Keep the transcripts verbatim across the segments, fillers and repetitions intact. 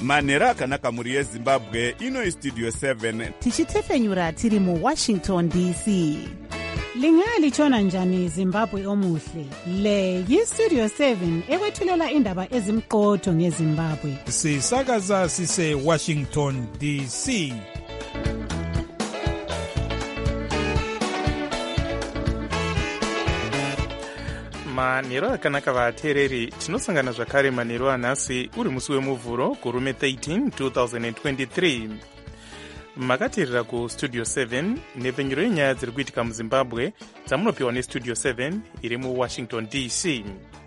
manhero akanaka mhuri yezimbabwe. Ino istudio seven tichitefenyura tiri muwashington D C. Lingalitshona njani Zimbabwe omuhle? Le yistudio seven ekwethulela indaba ezimqotho ngeZimbabwe. Sisakaza sise Washington D C. manhero akanaka vateereri, tinosangana zvakare manhero anhasi uri musi wemuvhuro gurume thirteen twenty twenty-three. Makateerera kustudio seven nepfenyuro yenyaya dziri kuitika muzimbabwe dzamunopiwa nestudio seven iri muwashington D C.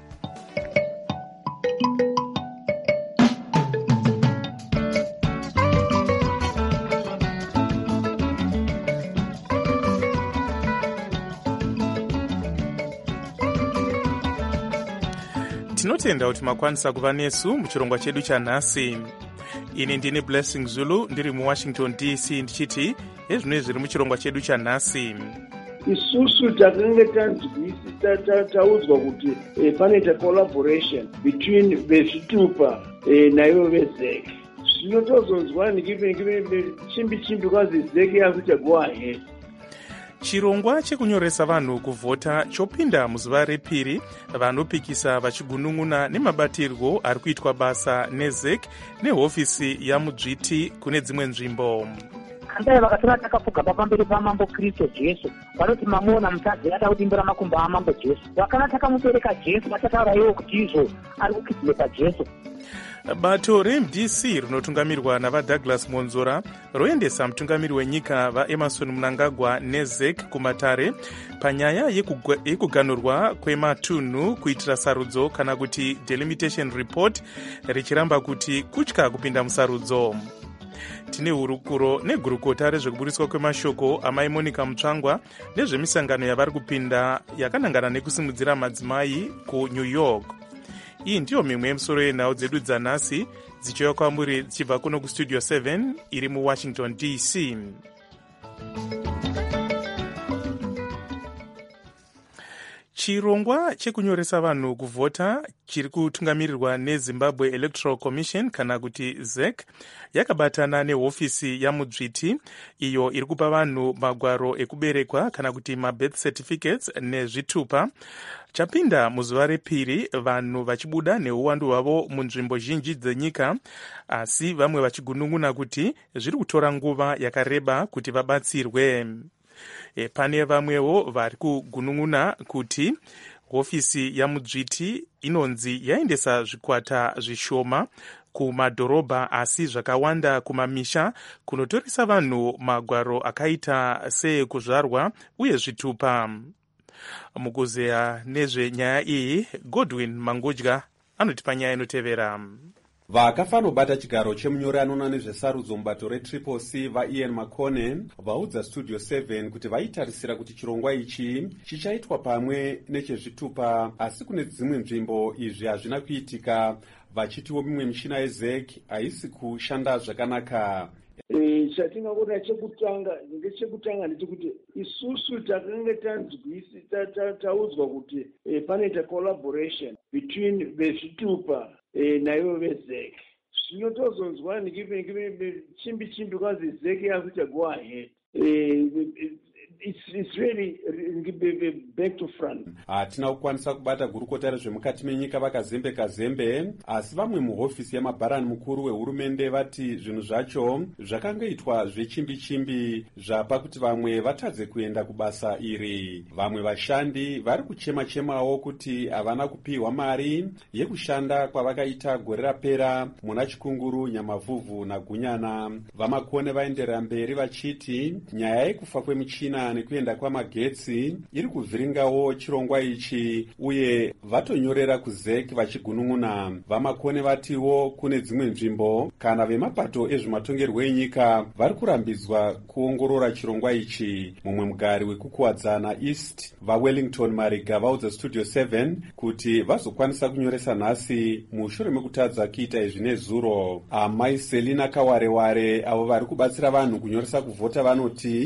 Tinotenda kuti makwanisa kuva nesu muchirongwa chedu chanhasi. Ini ndine Blessing Zulu ndiri muwashington D C ndichiti ezvino zviri muchirongwa chedu chanhasi. Isusu takange tanzwisisa taudzwa kuti panoita collaboration between vezvitupa naivo vezek. Zvino tozonzwa chimbi chimbi kwazi zek yakuita go ahead. Chirongwa chekunyoresa vanhu kuvhota chopinda muzuva repiri, vanopikisa vachigunun'una nemabatirwo ari kuitwa basa nezek nehofisi yamudzviti kune dzimwe nzvimbo. Kandai vakasara takapfugama pamberi pamambo Kristu Jesu, vanoti mamuona mutadzi ata kudimbira makumbo amambo Jesu. Vakana takamupereka Jesu, vachataura iwo kuti izvo ari kukidzimeka Jesu. Bato re M D C rinotungamirwa navaDouglas Monzora roendesa mutungamiri wenyika vaEmerson Mnangagwa nezek kumatare panyaya yekuganurwa kwematunhu kuitira sarudzo kana kuti delimitation report, richiramba kuti kutya kupinda musarudzo. Tine hurukuro negurukota rezvekuburiswa kwemashoko amai Monica Mutsvangwa nezvemisangano yavari kupinda yakanangana nekusimudzira madzimai kuNew York. Iyi ndiyo mimwe yemusoro yenhau dzedu dzanhasi dzichiuya kwamuri dzichibva kuno kustudio seven iri muwashington D C. Chirongwa chekunyoresa vanhu kuvhota chiri kutungamirirwa neZimbabwe Electoral Commission kana kuti zek yakabatana nehofisi yamudzviti iyo iri kupa vanhu magwaro ekuberekwa kana kuti mabirth certificates nezvitupa. Chapinda muzuva repiri, vanhu vachibuda neuwandu hwavo munzvimbo zhinji dzenyika, asi vamwe vachigunun'una kuti zviri kutora nguva yakareba kuti vabatsirwe. E, pane vamwewo vari kugunun'una kuti hofisi yamudzviti inonzi yaendesa zvikwata zvishoma kumadhorobha asi zvakawanda kumamisha kunotoresa vanhu magwaro akaita seekuzvarwa uye zvitupa. Mukuzeya nezvenyaya iyi, Godwin Mangudya anotipa nyaya inotevera. Vakafanobata chigaro chemunyori anoona nezvesarudzo mubato retriple C vaIan McConnen vaudza studio seven kuti vaitarisira kuti chirongwa ichi chichaitwa pamwe nechezvitupa, asi kune dzimwe nzvimbo izvi hazvina kuitika, vachitiwo mimwe michina yezek haisi kushanda zvakanaka. Chatingaona chekutanga ngechekutanga ndechekuti isusu takange tanzwisisa taudzwa kuti panoita collaboration between vezvitupa naivo vezek. Zvino tozonzwa chimbi chimbi kwazi zek yakuita go ahead. It's, it's really back to front. Hatina kukwanisa kubata gurukota rezvemukati menyika vakazembeka zembe, asi vamwe muhofisi yamabharani mukuru wehurumende vati zvinhu zvacho zvakangoitwa zvechimbi-chimbi zvapa kuti vamwe vatadze kuenda kubasa iri. Vamwe vashandi vari kuchema-chemawo kuti havana kupiwa mari yekushanda kwavakaita gore rapera muna Chikunguru, Nyamavhuvhu naGunyana. VaMakone vaenderera mberi vachiti nyaya yekufa kwemichina nekuenda kwamagetsi iri kuvhiringawo chirongwa ichi, uye vatonyorera kuzek vachigunun'una. VaMakone vatiwo kune dzimwe nzvimbo kana vemapato ezvematongerwo enyika vari kurambidzwa kuongorora chirongwa ichi. Mumwe mugari wekukuwadzana East vaWellington Mariga vaudza studio seven kuti vazokwanisa kunyoresa nhasi mushure mekutadza kuita izvi nezuro. Amai Selina Kawareware avo vari kubatsira vanhu kunyoresa kuvhota vanoti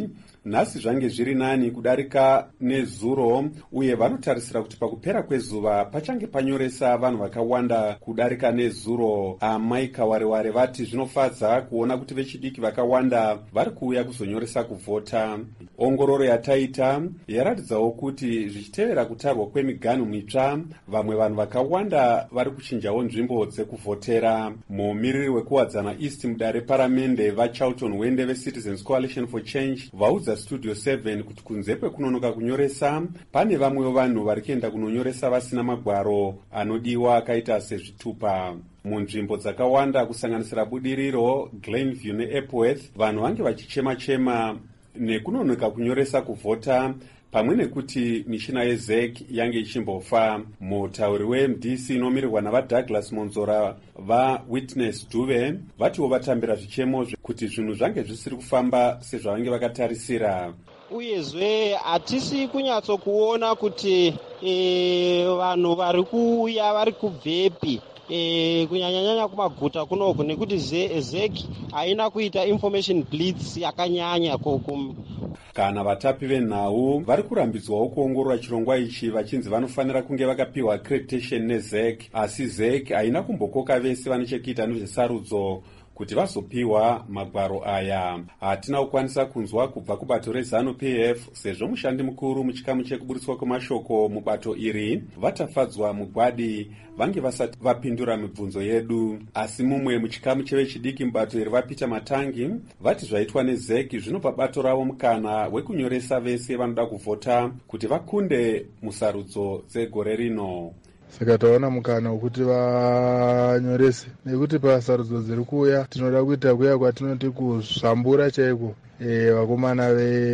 nhasi zvange zviri nani kudarika nezuro, uye vanotarisira kuti pakupera kwezuva pachange panyoresa vanhu vakawanda kudarika nezuro. Amai Kawareware vati zvinofadza kuona kuti vechidiki vakawanda vari kuuya kuzonyoresa kuvhota. Ongororo yataita yaratidzawo kuti zvichitevera kutarwa kwemiganhu mitsva, vamwe vanhu vakawanda vari kuchinjawo nzvimbo dzekuvhotera. Mumiriri wekuwadzana east mudare paramende vaCharlton Wende veCitizens Coalition for Change vaudza Studio seven kuti kunze kwekunonoka kunyoresa, pane vamwewo vanhu vari kuenda kunonyoresa vasina magwaro anodiwa akaita sezvitupa. Munzvimbo dzakawanda kusanganisira Budiriro, Glenview neEpworth, vanhu vange vachichema-chema nekunonoka kunyoresa kuvhota, pamwe nekuti mishina yeZ E C yange ichimbofa. Mutauri weM D C inomirirwa navaDouglas Monzora vaWitness Duve vatiwo vatambira zvichemo kuti zvinhu zvange zvisiri kufamba sezvavange vakatarisira. Uyezve hatisi kunyatsokuona kuti e, vanhu vari kuuya vari kubvepi e, kunyanyanyanya kumaguta kunoku, nekuti Z E C haina kuita information blitz yakanyanya kokum. Kana vatapi venhau vari kurambidzwawo kuongorora chirongwa ichi vachinzi vanofanira kunge vakapiwa accreditation neZ E C, asi Z E C haina kumbokoka vese vane chekuita nezvesarudzo kuti vazopiwa magwaro aya. Hatina kukwanisa kunzwa kubva kubato reZANU-P F sezvo mushandi mukuru muchikamu chekuburitswa kwemashoko mubato iri vatafadzwa mugwadi vange vasati vapindura mibvunzo yedu. Asi mumwe muchikamu chevechidiki mubato iri vaPeter Matangi vati zvaitwa neZ E C zvinopa bato ravo mukana wekunyoresa vese vanoda kuvhota kuti vakunde musarudzo dzegore rino. Saka taona mukana wekuti vanyorese, nekuti pasarudzo dziri kuuya tinoda kuita kuya kwatinoti kuzvambura chaiko e, vakomana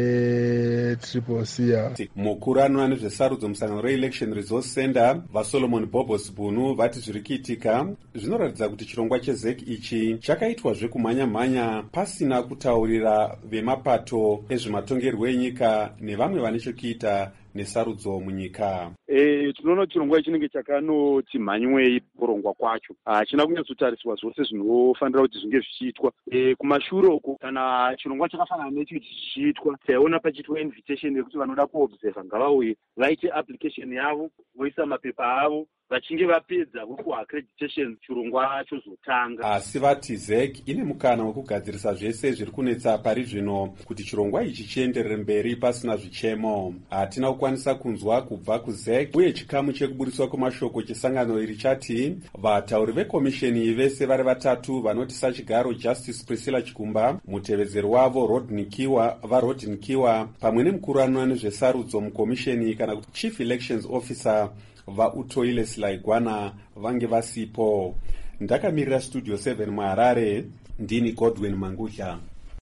veTriple C. Mukuru anoona nezvesarudzo musangano reElection Resource Center vaSolomon Bobos Bunu vati zviri kuitika zvinoratidza kuti chirongwa cheZ E C ichi chakaitwa zvekumhanya-mhanya pasina kutaurira vemapato ezvematongerwo enyika nevamwe vane chekuita nesarudzo munyika. E, tinoona chirongwa chinenge chakanoti mhanywei kurongwa kwacho hachina kunyatsotariswa zvose zvinofanira kuti zvinge zvichiitwa. E, kumashure uko kana chirongwa chakafanana necho chichiitwa taiona pachiitwa invitation yekuti vanoda kuobserva ngavauye vaite application yavo voisa mapepa avo, vachinge vapedza vokuaccreditation chirongwa chozotanga. Asi vati Z E C ine mukana wekugadzirisa zvese zviri kunetsa pari zvino kuti chirongwa ichi chienderere mberi pasina zvichemo. Hatina kukwanisa kunzwa kubva kuZ E C, uye chikamu chekuburitswa kwemashoko chesangano iri chati vatauri vekomisheni vese vari vatatu vanoti sachigaro Justice Priscilla Chigumba, mutevedzeri wavo Rodney Kiwa vaRodney Kiwa, pamwe nemukuru anoona nezvesarudzo mukomisheni kana kuti Chief Elections Officer vaUtoile Silaigwana vange vasipo. Ndakamirira Studio seven muHarare, ndini Godwin Mangudla.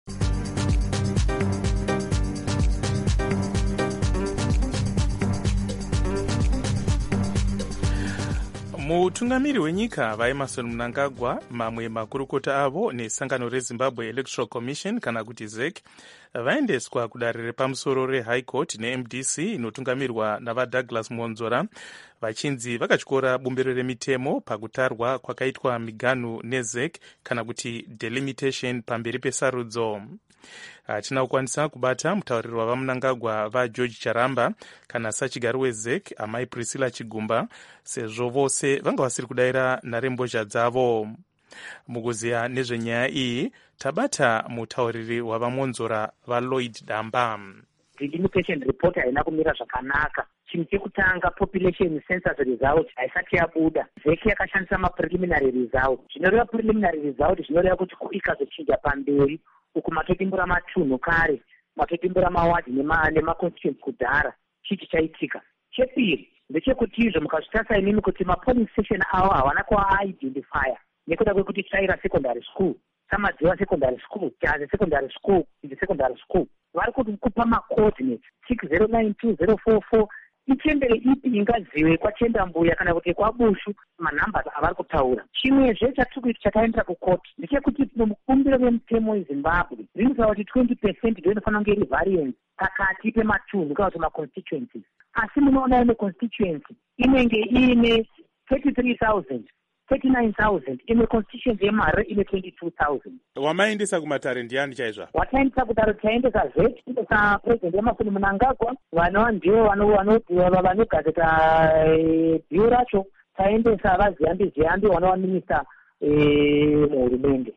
Mutungamiri wenyika vaEmerson Mnangagwa, mamwe makurukota avo nesangano reZimbabwe Electoral Commission kana kuti Z E C vaendeswa kudare repamusoro reHigh Court neM D C inotungamirwa navaDouglas Monzora vachinzi vakatyora bumbiro remitemo pakutarwa kwakaitwa miganhu neZ E C kana kuti delimitation pamberi pesarudzo. Hatina kukwanisa kubata mutauriri wavaMnangagwa vaGeorge Charamba kana sachigaro weZ E C amai Priscilla Chigumba sezvo vose vanga vasiri kudayira nharembozha dzavo. Mukuziya nezvenyaya iyi tabata mutauriri wavaMonzora vaLloyd Damba. Delimitation report haina kumira zvakanaka. Chinhu chekutanga, population census result haisati yabuda. Z E C yakashandisa mapreliminary result. Zvinoreva preliminary result zvinoreva kuti ikazochinja pamberi uku maketimbura matunhu kare, maketimbura mawadi nemaconstituency kudhara chiti chaitika. Chepiri ndechekuti izvo mukazvitarisa inini kuti mapolling station avo havana kuaidentifya nekuda kwekuti Chaira secondary school, Samadziva secondary school, Chaze secondary school, Indi secondary school vari kuti kupa macoordinates six zero nine two zero four four ichembere ipi ingazive kwachenda mbuya kana kuti kwabushu manhambers avari kutaura. Chimwezve chatiri chakaendera kukoti ndechekuti mukumbiro wemutemo weZimbabwe rinotaura kuti twenty percent ndio inofanira kunge iri variance pakati pematunhu kana kuti maconstituencies, asi munoona ine constituency inenge ine thirty-three thousand thirty-nine thousand, imwe constituency yeMarare ine twenty-two thousand. Wamaendesa kumatare ndiani chaizva? Wataendesa kutare taendesa zeti tiendesa president Emmerson Mnangagwa, vanova ndivo vanogazeta bhiu racho, taendesa vaziyambi ziyambi vanova minista muhurumende.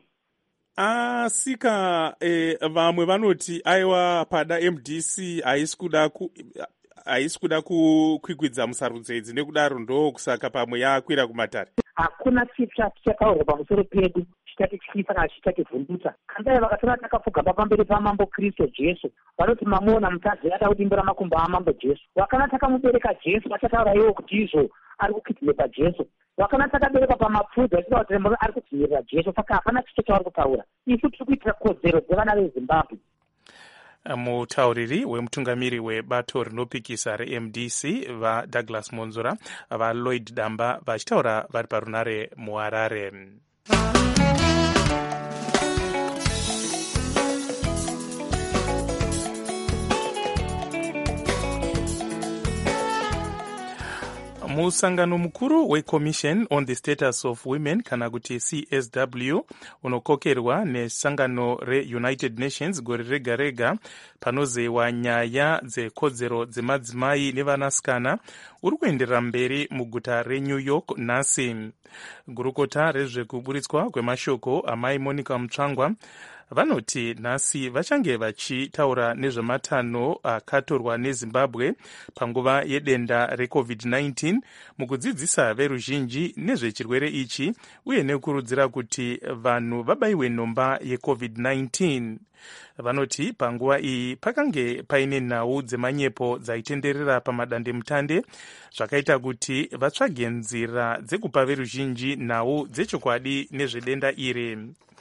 Asika eh, vamwe vanoti aiwa pada M D C haisi kuda ku haisi kuda kukwikwidza musarudzo idzi nekudaro ndo kusaka pamwe yakwira kumatare. Hakuna chitsva chichataurwa pamusoro pedu chitatityisa kana chichativhundutsa. Kandai vakatora takapfugama pamberi pamambo Kristu Jesu, vanoti mamuona mukadzi ataudimbira makumbo amambo Jesu. Wakana takamubereka Jesu vachataura iwo kuti izvo ari kukidhinepa Jesu. Wakana takabereka pamapfudzi achitaura kuti ari kudzivirira Jesu. Saka hapana chicho chavari kutaura. Isu tiri kuitira kodzero dzevana veZimbabwe. Mutauriri wemutungamiri webato rinopikisa reM D C vaDouglas Monzora vaLloyd Damba vachitaura vari parunare muHarare. Musangano mukuru weCommission on the Status of Women kana kuti C S W unokokerwa nesangano reUnited Nations gore rega rega panozewa nyaya dzekodzero dzemadzimai nevanasikana uri kuenderera mberi muguta reNew York nhasi. Gurukota rezvekuburitswa kwemashoko amai Monica Mutsvangwa vanoti nhasi vachange vachitaura nezvematanho akatorwa neZimbabwe panguva yedenda reCovid nineteen mukudzidzisa veruzhinji nezvechirwere ichi uye nekurudzira kuti vanhu vabayiwe nhomba yeCovid nineteen. Vanoti panguva iyi pakange paine nhau dzemanyepo dzaitenderera pamadandemutande zvakaita kuti vatsvage nzira dzekupa veruzhinji nhau dzechokwadi nezvedenda iri.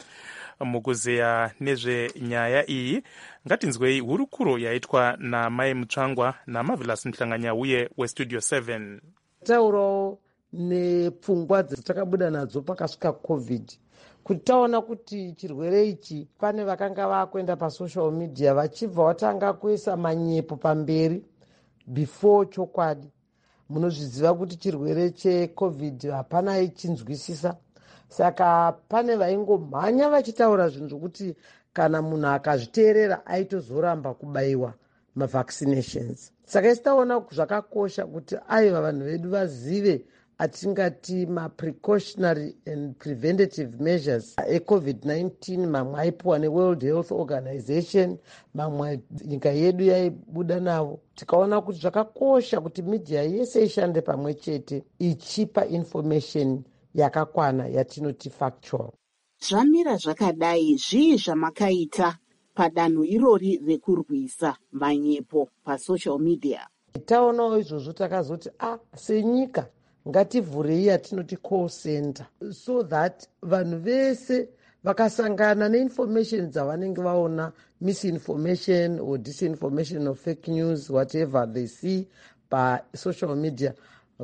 Mukuzeya nezvenyaya iyi ngatinzwei hurukuro yaitwa namai Mutsvangwa naMarvelous Mhlanganyauye weStudio seven. Taurawo nepfungwa dzatakabuda nadzo pakasvika COVID, kuti taona kuti chirwere ichi pane vakanga vakuenda pasocial media vachibva watanga kuisa manyepo pamberi before chokwadi. Munozviziva kuti chirwere cheCovid hapana ichinzwisisa. Saka pane vaingomhanya vachitaura zvinhu zvokuti kana munhu akazviteerera aitozoramba kubayiwa mavaccinations. Saka isitaona zvakakosha kuti aiva vanhu vedu vazive atingati maprecautionary and preventative measures eCovid nineteen, mamwe aipuwa neWorld Health Organization, mamwe nyika yedu yaibuda navo. Tikaona kuti zvakakosha kuti media yese ishande pamwe chete ichipa information yakakwana yatinoti factual. Zvamira zvakadai zvii zvamakaita padanho irori rekurwisa manyepo pasocial media? Taonawo izvozvo takazoti ah senyika ngativhurei yatinoti call center so that vanhu vese vakasangana neinformation dzavanenge vaona, misinformation or disinformation or fake news, whatever they see pasocial media,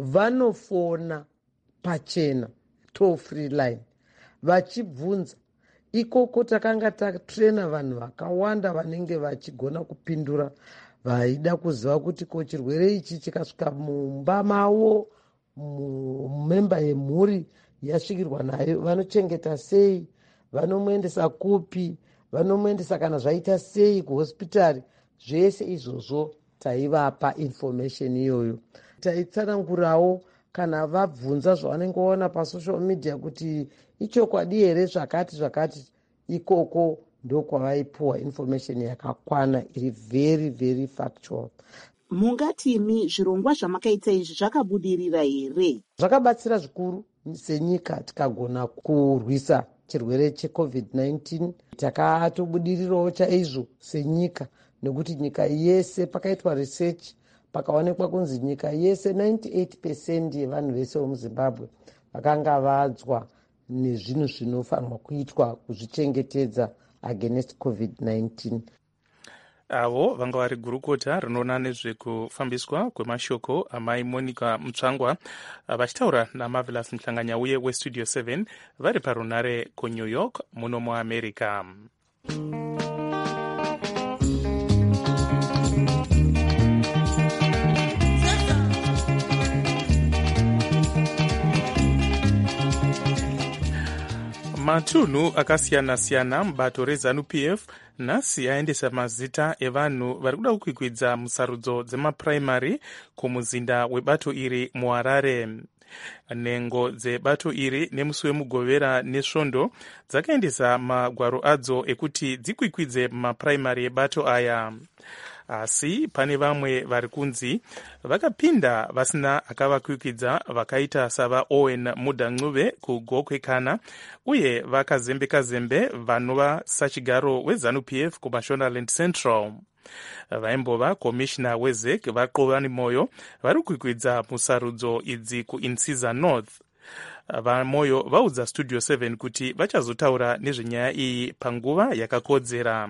vanofona pachena toll free line vachibvunza. Ikoko takanga tatrena vanhu vakawanda vanenge vachigona kupindura vaida kuziva kuti ko chirwere ichi chikasvika mumba mavo, mumemba yemhuri yasvikirwa nayo, vanochengeta sei, vanomuendesa kupi, vanomuendesa kana zvaita sei kuhospitari. Zvese izvozvo taivapa information iyoyo. Taitsanangurawo kana vabvunza zvavanenge vaona pasocial media kuti ichokwadi here zvakati zvakati, ikoko ndokwavaipuwa information yakakwana iri very very factual. Mungatimi zvirongwa zvamakaita izvi zvakabudirira here? Zvakabatsira zvikuru senyika tikagona kurwisa chirwere cheCovid nineteen. Takatobudirirawo chaizvo senyika nekuti nyika yese pakaitwa research pakaonekwa kunzi nyika yese ninety-eight percent yevanhu vese vemuZimbabwe vakanga vadzwa nezvinhu zvinofanirwa kuitwa kuzvichengetedza against COVID nineteen. Avo vanga vari gurukota rinoona nezvekufambiswa kwemashoko amai Monica Mutsvangwa vachitaura naMarvelous Mhlanganyauye weStudio seven vari parunare kuNew York muno muAmerica. matunhu akasiyana-siyana mubato rezanu P F nhasi aendesa mazita evanhu vari kuda kukwikwidza musarudzo dzemapuraimari kumuzinda webato iri muHarare. Nhengo dzebato iri nemusi wemugovera nesvondo dzakaendesa magwaro adzo ekuti dzikwikwidze mapuraimari ebato aya. Asi pane vamwe vari kunzi vakapinda vasina akavakwikwidza vakaita sava Owen Mudancuve kuGokwekana uye vakazembe-kazembe vanova sachigaro wezanu P F kuMashonaland Central. Vaimbova komishina weZEC vaXovani Moyo vari kukwikwidza musarudzo idzi kuInsiza North. VaMoyo vaudza Studio seven kuti vachazotaura nezvenyaya iyi panguva yakakodzera.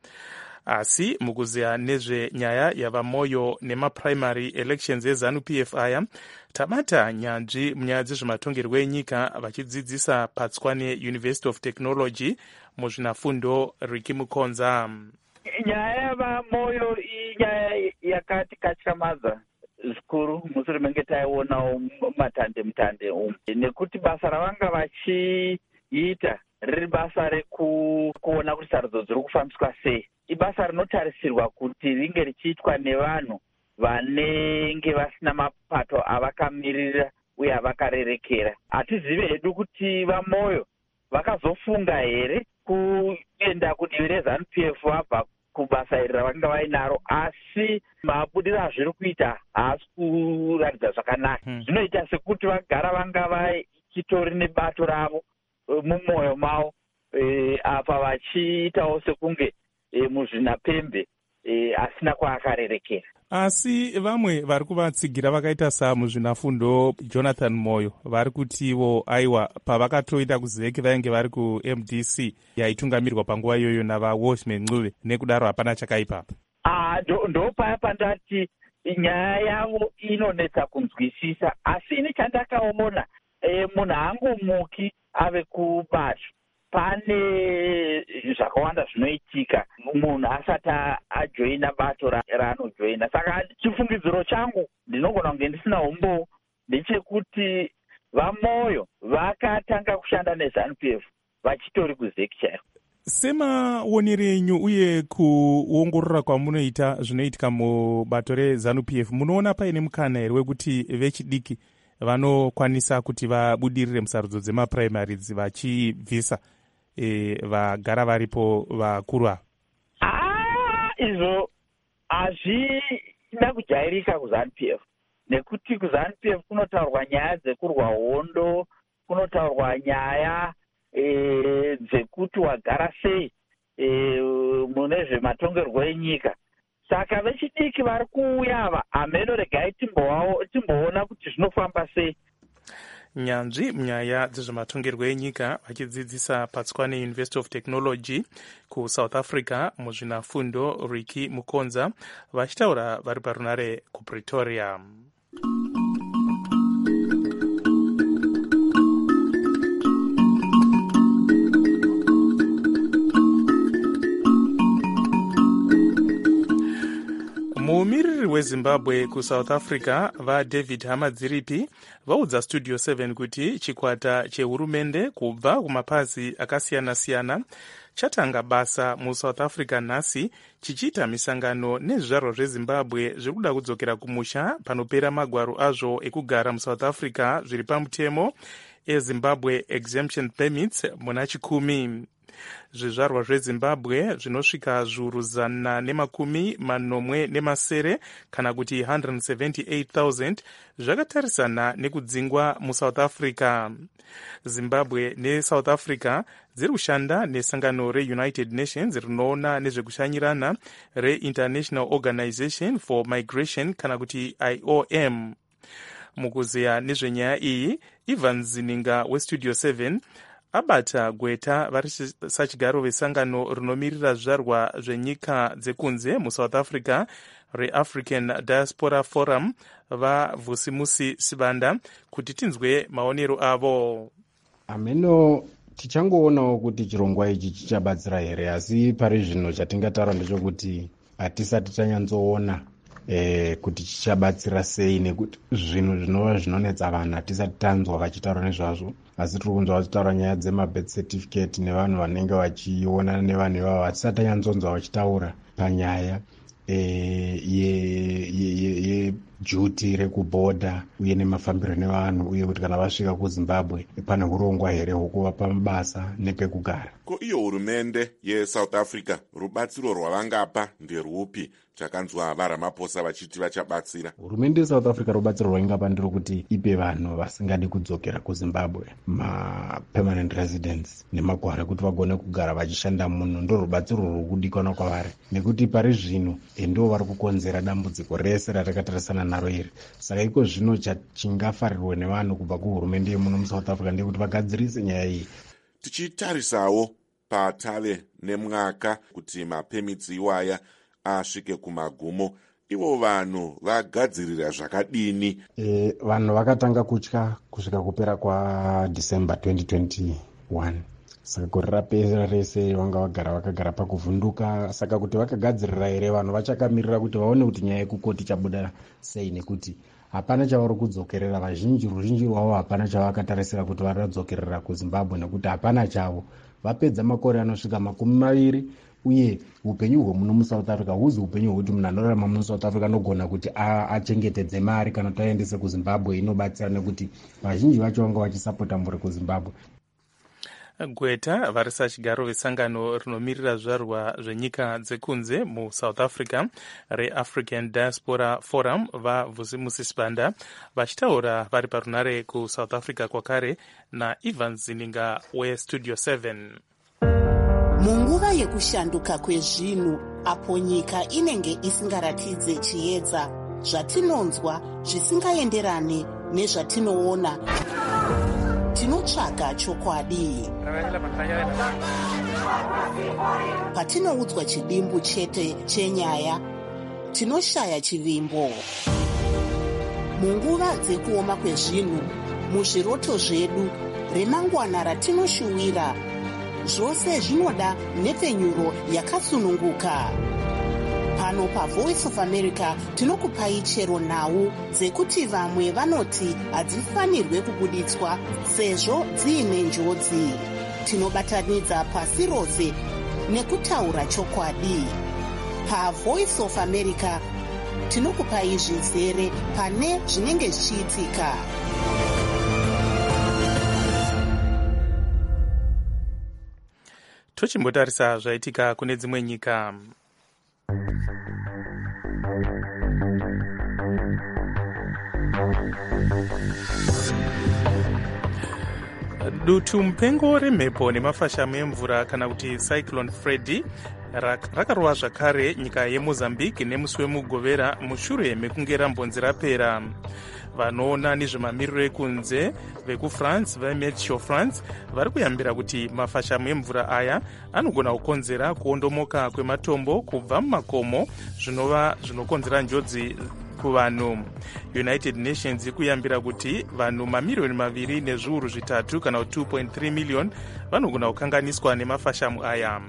Asi mukuziya nezvenyaya yavaMoyo nemapuraimary elections ezanu P F aya, tabata nyanzvi munyaya dzezvematongerwo enyika vachidzidzisa Patswane University of Technology muzvinafundo Ricky Mukonza. Nyaya yavaMoyo inyaya yakatikatyamadza zvikuru mushure menge taionawo matande mutande umu, nekuti basa ravanga vachiita riri basa rekuona kuti sarudzo dziri kufambiswa sei. Ibasa rinotarisirwa kuti ringe richiitwa nevanhu vanenge vasina mapato avakamirira uye avakarerekera. Hatizivi hedu kuti vaMoyo vakazofunga here kuenda kudivi rezanu P F vabva kubasa iri ravanga vainaro, asi mabudiro azviri kuita haasi kuratidza zvakanaka. Zvinoita hmm. sekuti vagara vanga vachitori nebato ravo mumwoyo mavo, e, apa vachiitawo sekunge e, muzvinapembe e, asina kwaakarerekera. Asi vamwe vari kuvatsigira vakaita samuzvinafundo Jonathan Moyo vari kutivo aiwa pavakatoita kuZEC vainge vari kuM D C yaitungamirwa panguva iyoyo navaWashman Ncube, nekudaro hapana chakaipapa. Ah, ndo paya pandati nyaya yavo inonetsa kunzwisisa, asi ini chandakaona e, munhu haangumuki ave kubato. Pane zvakawanda zvinoitika munhu asati ajoina bato raanojoina. Saka chifungidziro changu ndinogona kunge ndisina umbo ndechekuti vaMoyo vakatanga kushanda nezanu P F vachitori kuZEC chaiko. Semaonero enyu uye kuongorora kwamunoita zvinoitika mubato rezanu P F, munoona paine mukana here wekuti vechidiki vanokwanisa kuti vabudirire musarudzo dzemapuraimari vachibvisa e, vagara varipo vakuru ava? Ah, izvo hazvina kujairika kuZanu P F, nekuti kuZanu P F kunotaurwa nyaya dzekurwa hondo, kunotaurwa nyaya e, dzekuti wagara sei e, mune zvematongerwo enyika. Saka vechidiki vari kuuya ava hameno regai timboona kuti zvinofamba sei. Nyanzvi munyaya dzezvematongerwo enyika vachidzidzisa Patswane University of Technology kuSouth Africa muzvinafundo Ricky Mukonza vachitaura vari parunare kuPretoria. Mumiriri weZimbabwe kuSouth Africa vaDavid Hamadziripi vaudza Studio seven kuti chikwata chehurumende kubva kumapazi akasiyana-siyana chatanga basa muSouth Africa nhasi chichiita misangano nezvizvarwa zveZimbabwe zviri kuda kudzokera kumusha panopera magwaro azvo ekugara muSouth Africa zviri pamutemo eZimbabwe Exemption Permits muna chikumi. Zvizvarwa zveZimbabwe zvinosvika zviuru zana nemakumi manomwe nemasere kana kuti one hundred seventy-eight thousand zvakatarisana nekudzingwa muSouth Africa. Zimbabwe neSouth Africa dziri kushanda nesangano reUnited Nations rinoona nezvekushanyirana reInternational Organization for Migration kana kuti I O M. Mukuziya nezvenyaya iyi, Ivan Zininga weStudio seven abata gweta vari sachigaro vesangano rinomiririra zvizvarwa zvenyika dzekunze muSouth Africa reAfrican Diaspora Forum vaVhusimusi Sibanda kuti tinzwe maonero avo. Ameno tichangoonawo kuti chirongwa ichi chichabatsira here, asi pari zvino chatingataura ndechekuti hatisati tanyatsoona e, kuti chichabatsira sei, nekuti zvinhu zvinova zvinonetsa vanhu hatisati tanzwa vachitaura nezvazvo, asi tiri kunzwa vachitaura nyaya dzemabirth certificate nevanhu vanenge vachiona nevanhu ivavo hatisati tanyanzonzwa vachitaura panyaya yejuti rekubhodha uye nemafambiro nevanhu, uye kuti kana vasvika kuzimbabwe pane urongwa here hwekuvapa mabasa nepekugara. Ko iyo hurumende yeSouth Africa rubatsiro rwavangapa nderupi? Chakanzwa vaRamaphosa vachiti vachabatsira. Hurumende yeSouth Africa rubatsiro rwaingapa nderokuti ipe vanhu vasingadi kudzokera kuZimbabwe ma-permanent residents nemagwaro ekuti vagone kugara vachishanda muno. Ndo rubatsiro rwurikudikanwa kwavari, nekuti pari zvino ndo vari kukonzera dambudziko rese ratakatarisana naro iri. Saka iko zvino chingafarirwe nevanhu kubva kuhurumende yemuno muSouth Africa ndekuti vagadzirise nyaya iyi. Tichitarisawo patave nemwaka kuti mapemits iwaya asvike kumagumo, ivo vanhu vagadzirira zvakadini? E, vanhu vakatanga kutya kusvika kupera kwaDecember twenty twenty-one. Saka gore rapera rese vanga vagara vakagara pakuvhunduka. Saka kuti vakagadzirira here vanhu vachakamirira kuti vaone kuti nyaya yekukoti chabuda sei, nekuti hapana chavari kudzokerera. Vazhinji ruzhinji rwavo hapana chavakatarisira kuti varadzokerera kuZimbabwe, nekuti hapana chavo. Vapedza makore anosvika makumi maviri, uye upenyu hwemuno muSouth Africa huzi upenyu hwekuti munhu anorarama muSouth Africa anogona kuti achengetedze mari kana kuti aendese kuZimbabwe. Inobatsira nekuti vazhinji vacho vanga vachisapota mburi kuZimbabwe. Gweta varisa chigaro vesangano rinomirira zvizvarwa zvenyika dzekunze muSouth Africa reAfrican Diaspora Forum vaVusimusi Sibanda vachitaura vari parunare kuSouth Africa kwakare naIvan Zininga weStudio seven. Munguva yekushanduka kwezvinhu, apo nyika inenge isingaratidze chiedza, zvatinonzwa zvisingaenderane nezvatinoona, tinotsvaga chokwadi. Patinoudzwa chidimbu chete chenyaya, tinoshaya chivimbo. Munguva dzekuoma kwezvinhu, muzviroto zvedu, remangwana ratinoshuwira, zvose zvinoda nhepfenyuro yakasununguka. Pano paVoice of America tinokupai chero nhau dzekuti vamwe vanoti hadzifanirwe kubuditswa sezvo dziine njodzi. Tinobatanidza pasi rose nekutaura chokwadi. PaVoice of America tinokupai zvizere pane zvinenge zvichiitika. Tochimbotarisa zvaitika kune dzimwe nyika. Dutu mupengo remhepo nemafashamu emvura kana kuti Cyclone Freddy rakarova zvakare nyika yeMozambique nemusi wemugovera mushure mekunge rambonzi rapera. Vanoona nezvemamiriro ekunze vekuFrance veMeteo France vari kuyambira kuti mafashamu emvura aya anogona kukonzera kuondomoka kwematombo kubva mumakomo zvinova zvinokonzera njodzi kuvanhu. United Nations ikuyambira kuti vanhu mamiriyoni maviri nezviuru zvitatu kana two point three million vanogona kukanganiswa nemafashamu aya.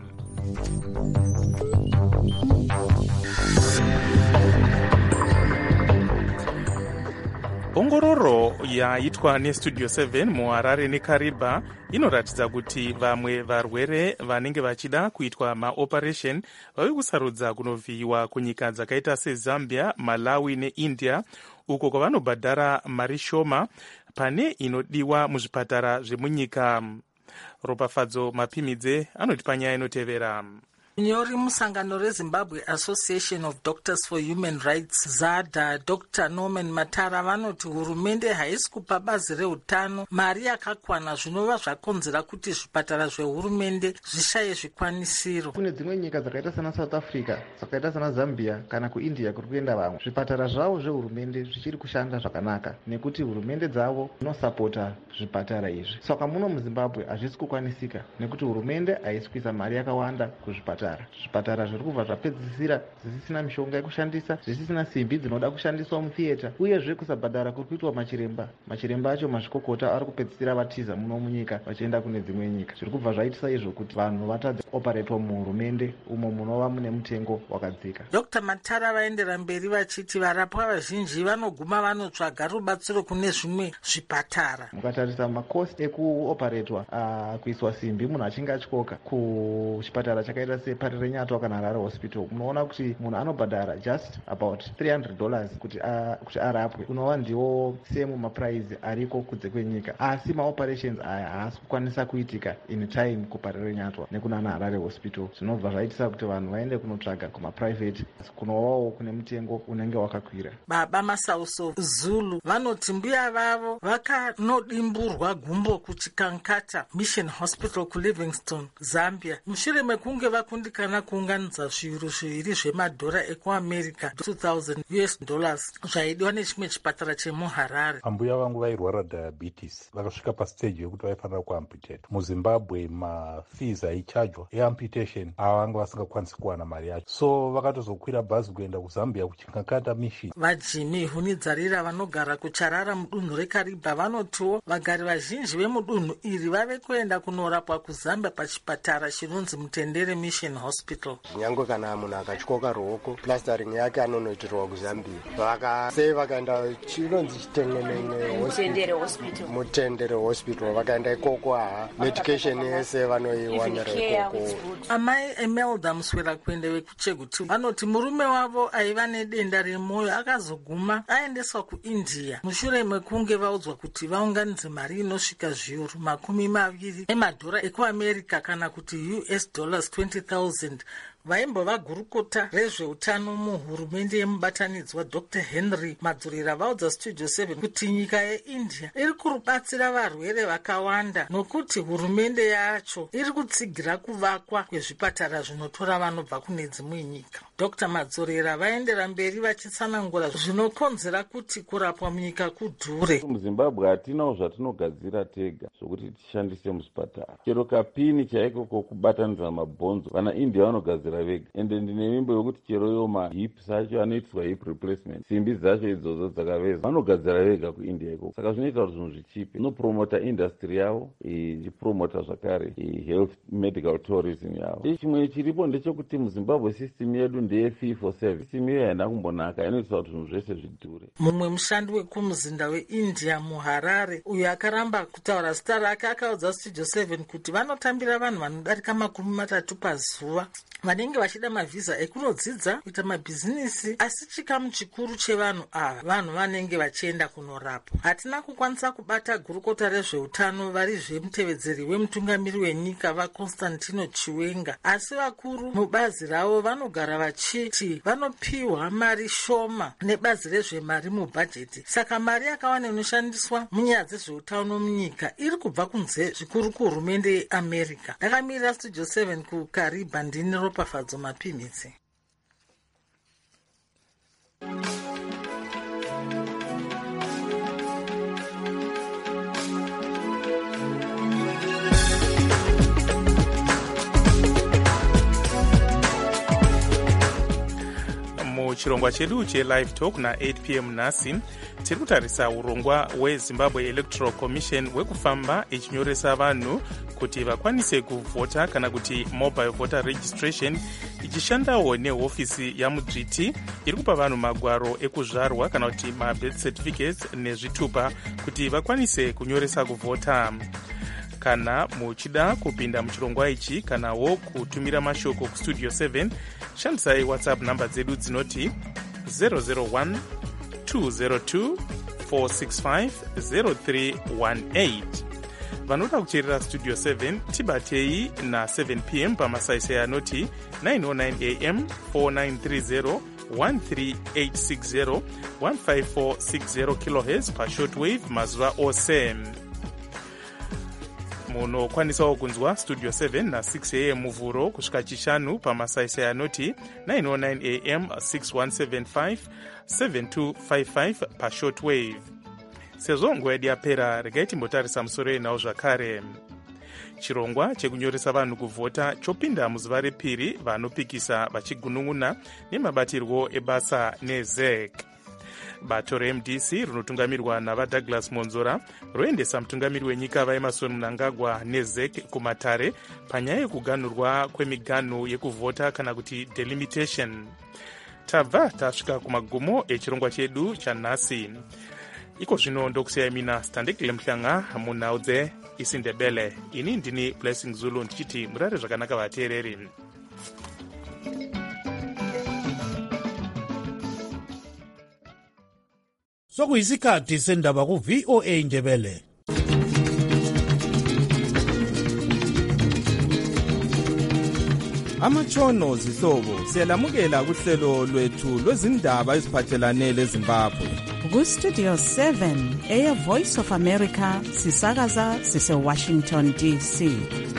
Ongororo yaitwa neStudio seven muHarare neKariba inoratidza kuti vamwe varwere vanenge vachida kuitwa maoperation vave kusarudza kunovhiyiwa kunyika dzakaita seZambia, Malawi neIndia, uko kwavanobhadhara mari shoma pane inodiwa muzvipatara zvemunyika. Ropafadzo Mapimidze anoti panyaya inotevera. Nyori musangano reZimbabwe Association of Doctors for Human Rights ZADA Doctor Norman Matara vanoti hurumende haisi kupa bazi reutano mari yakakwana zvinova zvakonzera kuti zvipatara zvehurumende zvishaye zvikwanisiro. Kune dzimwe nyika dzakaita sana South Africa, dzakaita sana Zambia kana kuIndia kuri kuenda vamwe, zvipatara zvavo zvehurumende zvichiri kushanda zvakanaka nekuti hurumende dzavo dzinosapota zvipatara izvi. Saka muno muZimbabwe hazvisi kukwanisika nekuti hurumende haisi kuisa mari yakawanda kuzvipatara. zvipatara zvipatara zviri kubva zvapedzisira zvisisina mishonga yekushandisa, zvisisina simbi dzinoda kushandiswa muthiyeta, uyezve kusabhadhara kuri kuitwa machiremba. Machiremba acho mazvikokota ari kupedzisira vatiza muno munyika vachienda kune dzimwe nyika. Zviri kubva zvaitisa izvo kuti vanhu vatadze kuoparetwa muhurumende umo munova mune mutengo wakadzika. Dr Matara vaendera mberi vachiti varapwa vazhinji vanoguma vanotsvaga rubatsiro kune zvimwe zvipatara. Mukatarisa makosti ekuoparetwa uh, kuiswa simbi munhu achinge atyoka kuchipatara chakaita seParire Nyatwa kana Harare Hospital, munoona kuti munhu anobhadhara just about three hundred dollars kuti, uh, kuti arapwe, unova ndiwo semu mapuraizi ariko kunze kwenyika. Asi maoperations aya haasi kukwanisa kuitika in time kuParire Nyatwa nekunana Harare Hospital, zvinobva zvaitisa kuti vanhu vaende kunotsvaga kumaprivate kunovawo kune mutengo unenge wakakwira. Baba Masauso Zulu vanoti mbuya vavo vakanodimburwa gumbo kuchikankata Mission Hospital kuLivingstone, Zambia, mushure mekunge vakundikana kuunganidza zviuru zviviri zvemadhora ekuamerica two thousand U S dollars zvaidiwa nechimwe chipatara chemuHarare. Ambuya vangu vairwara diabetes vakasvika pastage yekuti vaifanira kuamputata. MuZimbabwe mafees aichajwa eamputation avanga vasingakwanisi kuwana mari yacho, so vakatozokwira bhazi kuenda kuZambia kuchikankata Mission. VaJimmy Hunidzarira vanogara kuCharara mudunhu reKariba vanotiwo vagari vazhinji vemudunhu iri vave kuenda kunorapwa kuZambia pachipatara chinonzi Mutendere Mission Hospital. Nyange kana munhu akatyoka ruoko plastering yake anonoitirwa kuZambia, vakasei vakaenda chinonzi Chitengenenge Hospital, Mutendere Hospital, vakaenda ikoko aha medication yese vanoiwanira ikoko. Amai Emelda Muswerakwende vekuChegutu vanoti murume wavo aiva nedenda remwoyo akazoguma aendeswa kuIndia mushure mekunge vaudzwa kuti vaunganidze mari inosvika zviuru makumi maviri emadhora ekuAmerica kana kuti U S dollars twenty thousand. Vaimbova gurukota rezveutano muhurumende yemubatanidzwa Dr Henry Madzurira vaudza Studio seven kuti nyika yeIndia iri kurubatsira varwere vakawanda nokuti hurumende yacho iri kutsigira kuvakwa kwezvipatara zvinotora vanobva kune dzimwe nyika. Dr Madzurira vaendera mberi vachitsanangura zvinokonzera kuti kurapwa munyika kudhure. MuZimbabwe hatinawo zvatinogadzira tega zvokuti tishandise muzvipatara. Chero kapini chaiko kokubatanidza mabhonzo vana India vanogadzira vega, ende ndine mimbo yokuti chero yo mahips acho anoitwa hip replacement, simbi dzacho idzodzo dzakaveza vanogadzira vega kuIndia ikoko. Saka zvinoita kuti zvinhu zvichipe, inopromota industry yavo ichipromota zvakare health medical tourism yavo. Chimwe chiripo ndechekuti muZimbabwe system yedu ndeye fee for service, system iyo haina kumbonaka, inoita kuti zvinhu zvese zvidhure. Mumwe mushandi wekumuzinda weIndia muHarare uyo akaramba kutaura zita rake akaudza Studio seven kuti vanotambira vanhu vanodarika makumi matatu pazuva vanenge vachida mavhiza ekunodzidza kuita mabhizinisi, asi chikamu chikuru chevanhu ava vanhu vanenge vachienda kunorapwa. Hatina kukwanisa kubata gurukota rezveutano vari zvemutevedzeri wemutungamiri wenyika vaConstantino Chiwenga, asi vakuru mubazi ravo vanogara vachiti vanopiwa mari shoma nebazi rezvemari mubhajeti, saka mari yakawanda inoshandiswa munyaya dzezveutano munyika iri kubva kunze zvikuru kuhurumende yeAmerica. Ndakamirira Studio seven kuKariba, ndini Ropafadzo Mapimitsi. muchirongwa chedu chelive talk na-eight p m nhasi tiri kutarisa urongwa hweZimbabwe Electoral Commission hwekufamba ichinyoresa vanhu kuti vakwanise kuvhota kana kuti mobile voter registration, ichishandawo nehofisi yamudzviti iri kupa vanhu magwaro ekuzvarwa kana kuti mabirth certificates nezvitupa kuti vakwanise kunyoresa kuvhota. Kana muchida kupinda muchirongwa ichi kanawo kutumira mashoko kustudio seven, shandisai whatsapp namba dzedu dzinoti zero zero one two zero two four six five zero three one eight. Vanoda kucherera Studio seven tibatei na seven p m pamasaisai anoti nine oh nine a m four nine three zero one three eight six zero one five four six zero kilohertz pashortwave mazuva ose. Munokwanisawo kunzwa Studio seven na six a m muvhuro kusvika chishanu pamasaisai anoti nine oh nine a m six one seven five seven two five five pashortwave. Sezvo nguva yedu yapera, regai timbotarisa musoro yenawo zvakare. chirongwa chekunyoresa vanhu kuvhota chopinda muzuva repiri vanopikisa vachigunun'una nemabatirwo ebasa nezec. Bato re-M D C rinotungamirwa navadouglas monzora roendesa mutungamiri wenyika vaemarson mnangagwa nezec kumatare panyaya yekuganhurwa kwemiganhu yekuvhota kana kuti delimitation. Tabva tasvika kumagumo echirongwa chedu chanhasi. Iko zvino ndokusiyai mina Standekile Mhlanga munhau dzeIsindebele. Ini ndini Blessing Zulu ndichiti murare zvakanaka vateereri. Sokuyisikhathi sendaba ku-V O A Ndebele. Amatshono zihlobo siyalamukela kuhlelo lwethu lwezindaba eziphathelane leZimbabwe. Ku-Studio seven eya Voice of America sisakaza sise Washington D C.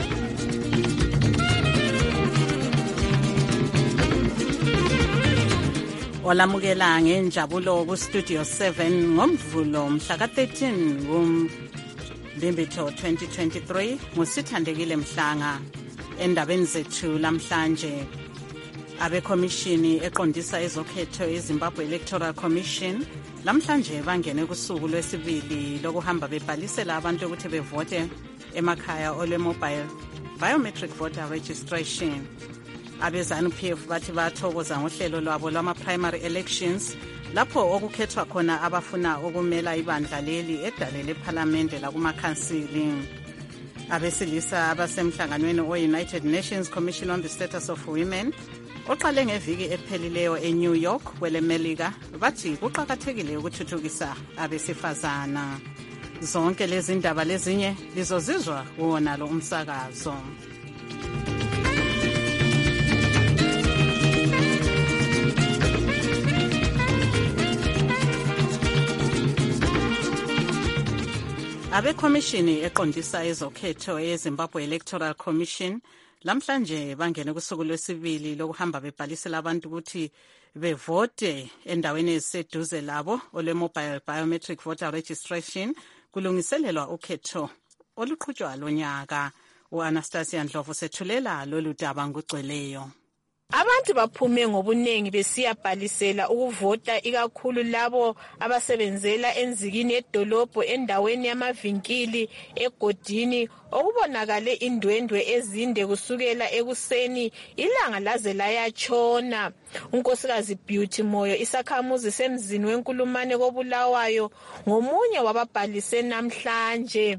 Olamukela ngenjabulo ku-Studio seven ngomvulo mhla ka thirteen kuMbimbithi twenty twenty-three ngusithandekile Mhlanga. Endabeni zethu lamhlanje abekhomishini eqondisa ezokhetho eZimbabwe Electoral Commission lamhlanje bangene kusuku lwesibili lokuhamba bebhalisela abantu ukuthi bevote emakhaya ole mobile biometric voter registration. Abezanu P F bathi bathokoza ngohlelo lwabo lwama primary elections lapho okukhethwa khona abafuna ukumela ibandla leli edalele eParliament la kuma council. Abesilisa abasemhlanganweni o-United Nations Commission on the Status of Women oqale ngeviki ephelileyo eNew York kwelemelika bathi kuqakathekile ukuthuthukisa abesifazana. Zonke lezi ndaba lezinye lizozizwa kuwona lo umsakazo. Abekhomishini eqondisa ezokhetho eZimbabwe Electoral Commission lamhlanje bangene kusuku lwesibili lokuhamba bebhalisela abantu ukuthi bevote endaweni eziseduze labo ole mobile biometric voter registration kulungiselelwa ukhetho oluqhutshwa lonyaka. U-Anastasia Ndlovu sethulela lolu daba ngugcweleyo. Abantu baphume ngobunengi besiyabhalisela ukuvota ikakhulu labo abasebenzela enzikini edolobho endaweni yamavinkili egodini okubonakale indwendwe ezinde kusukela ekuseni ilanga laze layatshona. Unkosikazi Beauty Moyo isakhamuzi semzini wenkulumane koBulawayo ngomunye wababhalise namhlanje.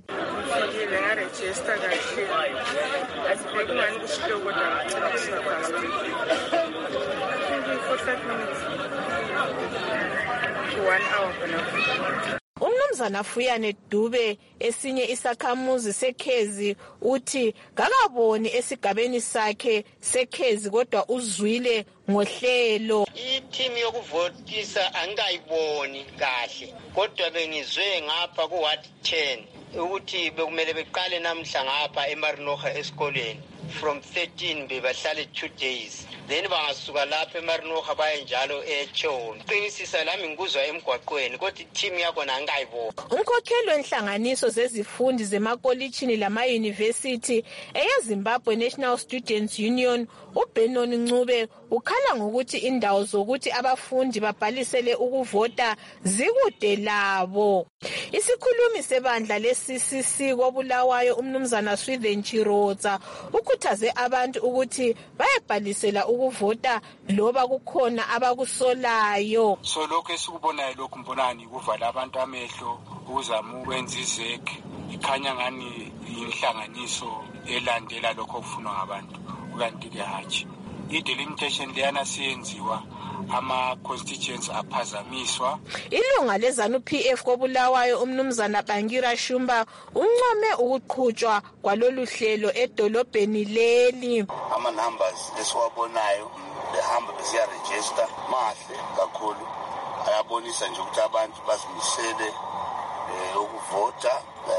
Umnumzana Fuyane Dube esinye isakhamuzi seKhezi uthi kakaboni esigabeni sakhe seKhezi kodwa uzwile ngohlelo. Iteam yokuvotisa angayiboni kahle kodwa bengizwe ngapha ku Ward ten ukuthi bekumele beqale namhla ngapha eMarinoha esikoleni from thirteen bebahlale two days then bangasuka lapha eMarinoha baye njalo eChona. Qinisisa lami ngikuzwa emgwaqweni kodwa team yakona angayibona. Umkhokheli wenhlanganiso zezifundi zemakolitshini lama university eyeZimbabwe National Students Union uBenon Ncube ukhala ngokuthi indawo zokuthi abafundi babhalisele ukuvota zikude labo. Isikhulumi sebandla le-C C C koBulawayo umnumzana Swithen Chiroza ukhuthaze abantu ukuthi bayebhalisela ukuvota loba kukhona abakusolayo. So lokho esikubonayo lokhu mbonani kuvala abantu amehlo ukuzama ukwenza izekhe ikhanya ngani inhlanganiso elandela lokho okufunwa ngabantu ukanti ke hatshi i-delimitation leyana siyenziwa ama-constituents aphazamiswa. Ilunga lezanu P F koBulawayo umnumzana Bangira Shumba uncome ukuqhutshwa kwalolu hlelo edolobheni leli. Ama-numbers esiwabonayo behamba besiyaregister mahle kakhulu ayabonisa nje ukuthi abantu bazimisele ukuvota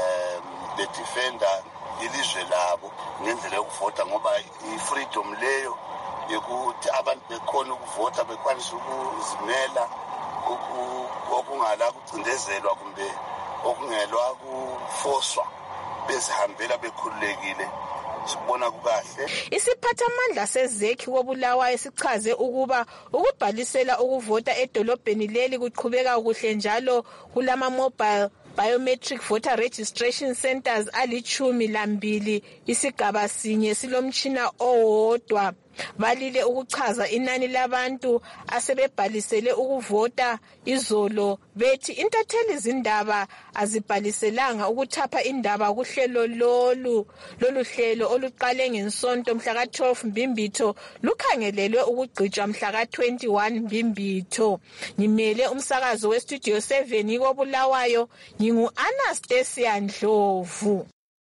bedefenda ilizwe labo ngendlela yokuvota ngoba i-freedom leyo yokuthi abantu bekhona ukuvota bekwanisa ukuzimela okungala kucindezelwa kumbe okungelwa kufoswa bezihambela bekhululekile. Sibona kukahle. Isiphathamandla sezeki koBulawayo sichaze ukuba ukubhalisela ukuvota edolobheni leli kuqhubeka kuhle njalo kulama mobile biometric voter registration centers alichumi lambili, isigaba sinye silomtshina owodwa. Balile ukuchaza inani labantu asebebhalisele ukuvota izolo, bethi intatheli zindaba azibhaliselanga ukuthapha indaba kuhlelo lolu. Lolu hlelo oluqale ngensonto mhla ka twelve Mbimbitho lukhangelelwe ukugqitshwa mhla ka twenty-one Mbimbitho. Ngimele umsakazo we Studio seven koBulawayo, ngingu Anastasia Ndlovu.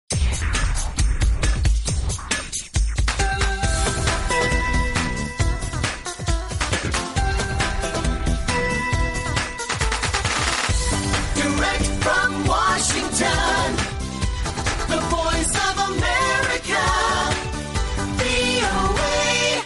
Washington, the voice of America, V O A.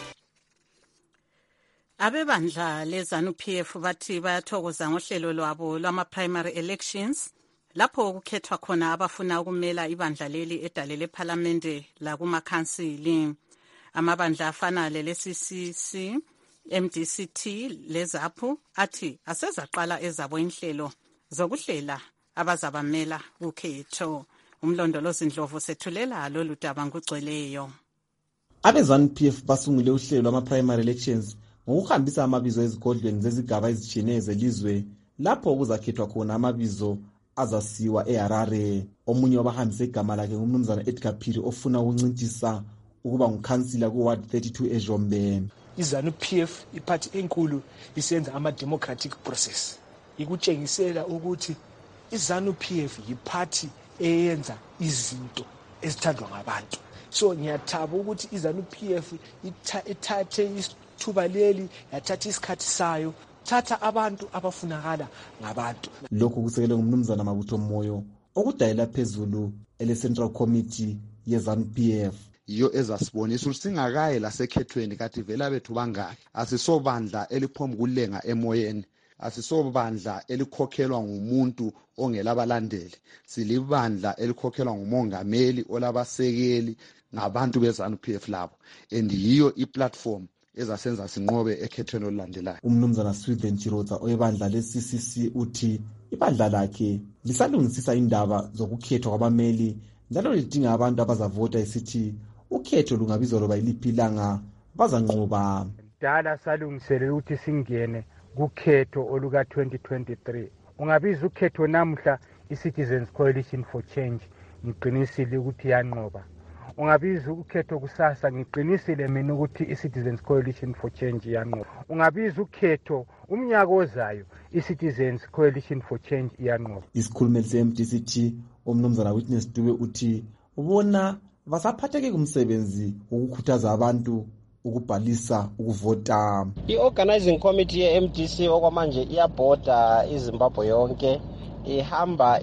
Abebandla leZANU P F bathi bayathokoza ngohlelo lwabo lwama-primary elections lapho kukhethwa khona abafuna ukumela ibandla leli edalele ephalamende lakumakhansili. Amabandla afana lele-C C C, M D C T leZAPU athi asezaqala ezabo inhlelo zokuhlela abazabamela ukhetho. Umlondolozi Ndlovu sethulela lolu daba ngugcweleyo. AbeZANU P F basungule uhlelo lwama-primary elections ngokuhambisa amabizo ezigodlweni zezigaba ezitshiyeneyo zelizwe lapho kuzakhethwa khona amabizo azasiwa eHarare. Omunye wabahambisa igama lakhe ngumnumzana Edgar Phiri ofuna ukuncintisa ukuba ngukhansila ku-Ward thirty-two eJombe. iZANU P F iphathi enkulu isenza ama-democratic process, ikutshengisela ukuthi iZANU P F yiphathi eyenza izinto ezithandwa ngabantu. So ngiyathaba ukuthi iZANU P F ithathe isithuba leli, yathatha isikhathi sayo, thatha abantu abafunakala ngabantu. Lokhu kusekelwe ngumnumzana Mabutho Moyo okudayela phezulu ele-Central Committee yeZANU P F. Iyo ezasibonisa ukuthi singakaye lasekhethweni kathi vela bethu bangaki. Asisobandla eliphomba kulenga emoyeni, asisobandla elikhokhelwa ngumuntu ongelabalandeli, silibandla elikhokhelwa ngumongameli olabasekeli ngabantu beZANU P F labo, and yiyo iplatform ezasenza sinqobe ekhethweni olulandelayo. Umnumzana Sweden Chirota oyebandla le-C C C uthi ibandla lakhe lisalungisisa indaba zokukhethwa kwabameli njalo lidinga abantu abazavota esithi ukhetho lungabizwa loba yiliphi ilanga bazanqoba. Dala salungiselele ukuthi singene kukhetho oluka twenty twenty-three. Ungabiza ukhetho namhla iCitizens Coalition for Change ngiqinisile ukuthi yanqoba. Ungabiza ukhetho kusasa ngiqinisile mina ukuthi iCitizens Coalition for Change yanqoba. Ungabiza ukhetho umnyaka ozayo iCitizens Coalition for Change yanqoba. Isikhulumeli se-M D C T umnumzana Witness Dube uthi ubona basaphatheke kumsebenzi ukukhuthaza abantu ukubhalisa ukuvota. I-organizing committee ye-M D C okwamanje iyabhoda iZimbabwe yonke, ihamba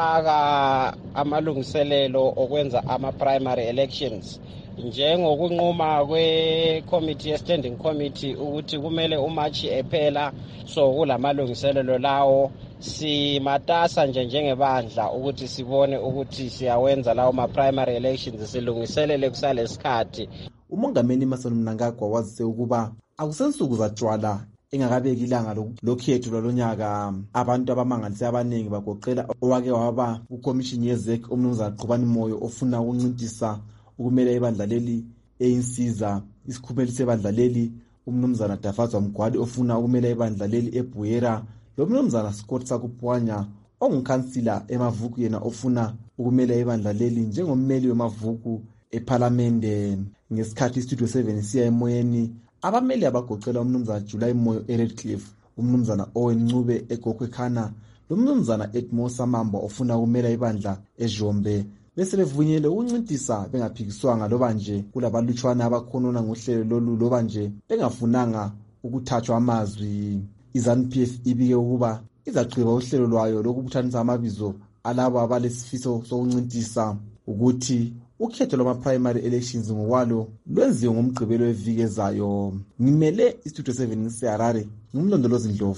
ifaka amalungiselelo okwenza ama-primary elections njengokunquma kwe-committee ye-standing committee ukuthi kumele umachi ephela. So kulamalungiselelo lawo simatasa nje njengebandla ukuthi sibone ukuthi siyawenza lawo ma-primary elections, silungiselele kusalesikhathi. Umongameli Emmerson Mnangagwa wazise ukuba akusensuku zatshwala engakabeki ilanga lokhetho lwalonyaka. Abantu abamangalise abaningi bagoqela owake waba ukomishini yezek umnumzana Qhubani Moyo ofuna ukuncintisa ukumela ibandla leli eyinsiza. Isikhumeli sebandla leli umnumzana Dafazwa Mgwadi ofuna ukumela ibandla leli eBuyera, lo mnumzana Scott Sakupwanya ongukhansila eMavuku yena ofuna ukumela ibandla leli njengommeli wemavuku ePhalamende. Ngesikhathi iStudio seven siya emoyeni abameli abagoqela umnumzana July Moyo eRedcliffe, umnumzana Owen Ncube eGokhwekhana, lo mnumzana Edmo Samamba ofuna ukumela ibandla eJombe bese bevunyelwe ukuncintisa bengaphikiswanga loba nje kulabalutshwana abakhonona ngohlelo lolu loba nje bengafunanga ukuthathwa amazwi. iZANU P F ibike ukuba izagqiba uhlelo lwayo lokubuthanisa amabizo alabo abalesifiso sokuncintisa ukuthi ukhetho lwama-primary elections ngokwalo lwenziwe ngomgqibelo weviki ezayo. Ngimele iStudio seven ngiseHarare, ngumlondolozi Ndlovu.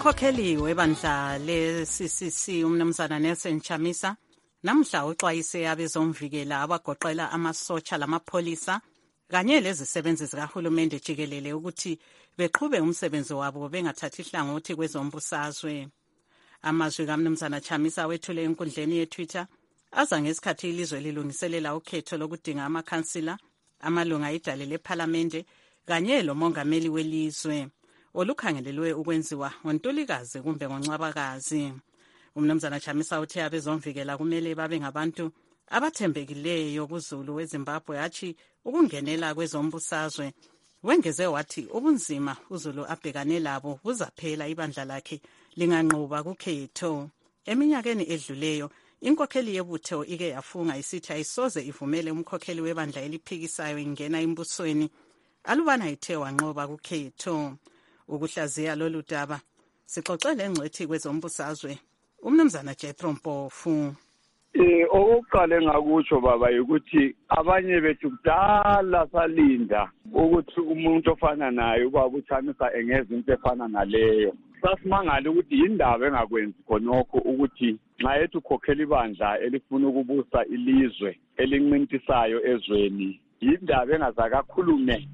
umkhokheli webandla le-C C C umnumzana Nelson Chamisa namhla uxwayise abezomvikela abagoqela amasotsha lamapholisa kanye lezisebenzi zikahulumende jikelele ukuthi beqhube umsebenzi wabo bengathathi ihlangothi kwezombusazwe. Amazwi kaMnumzana Chamisa wethule enkundleni yeTwitter aza ngesikhathi ilizwe lilungiselela ukhetho lokudinga amakhansila, amalunga idale lephalamende kanye lomongameli welizwe olukhangelelwe ukwenziwa ngoNtulikazi kumbe ngoNcwabakazi. Umnumzana Chamisa uthe abezomvikela kumele babe ngabantu abathembekileyo kuZulu weZimbabwe athi ukungenela kwezombusazwe. Wengeze wathi ubunzima uZulu abhekane labo buzaphela ibandla lakhe linganqoba kukhetho. Eminyakeni edluleyo inkokheli yebutho ike yafunga isithi ayisoze ivumele umkhokheli webandla eliphikisayo ingena embusweni alubana ithe wanqoba kukhetho. Ukuhlaziya lolu daba sixoxele engcwethi kwezombusazwe umnumzana Jethro Mpofu. Eh okuqala engakutsho baba ukuthi abanye bethu kudala salinda ukuthi umuntu ofana naye ubaba uChamisa engeza into efana naleyo. Sasimangala ukuthi indaba engakwenzi khonokho ukuthi nxa ethu ukhokhela ibandla elifuna ukubusa ilizwe elincintisayo ezweni indaba engazakakhulume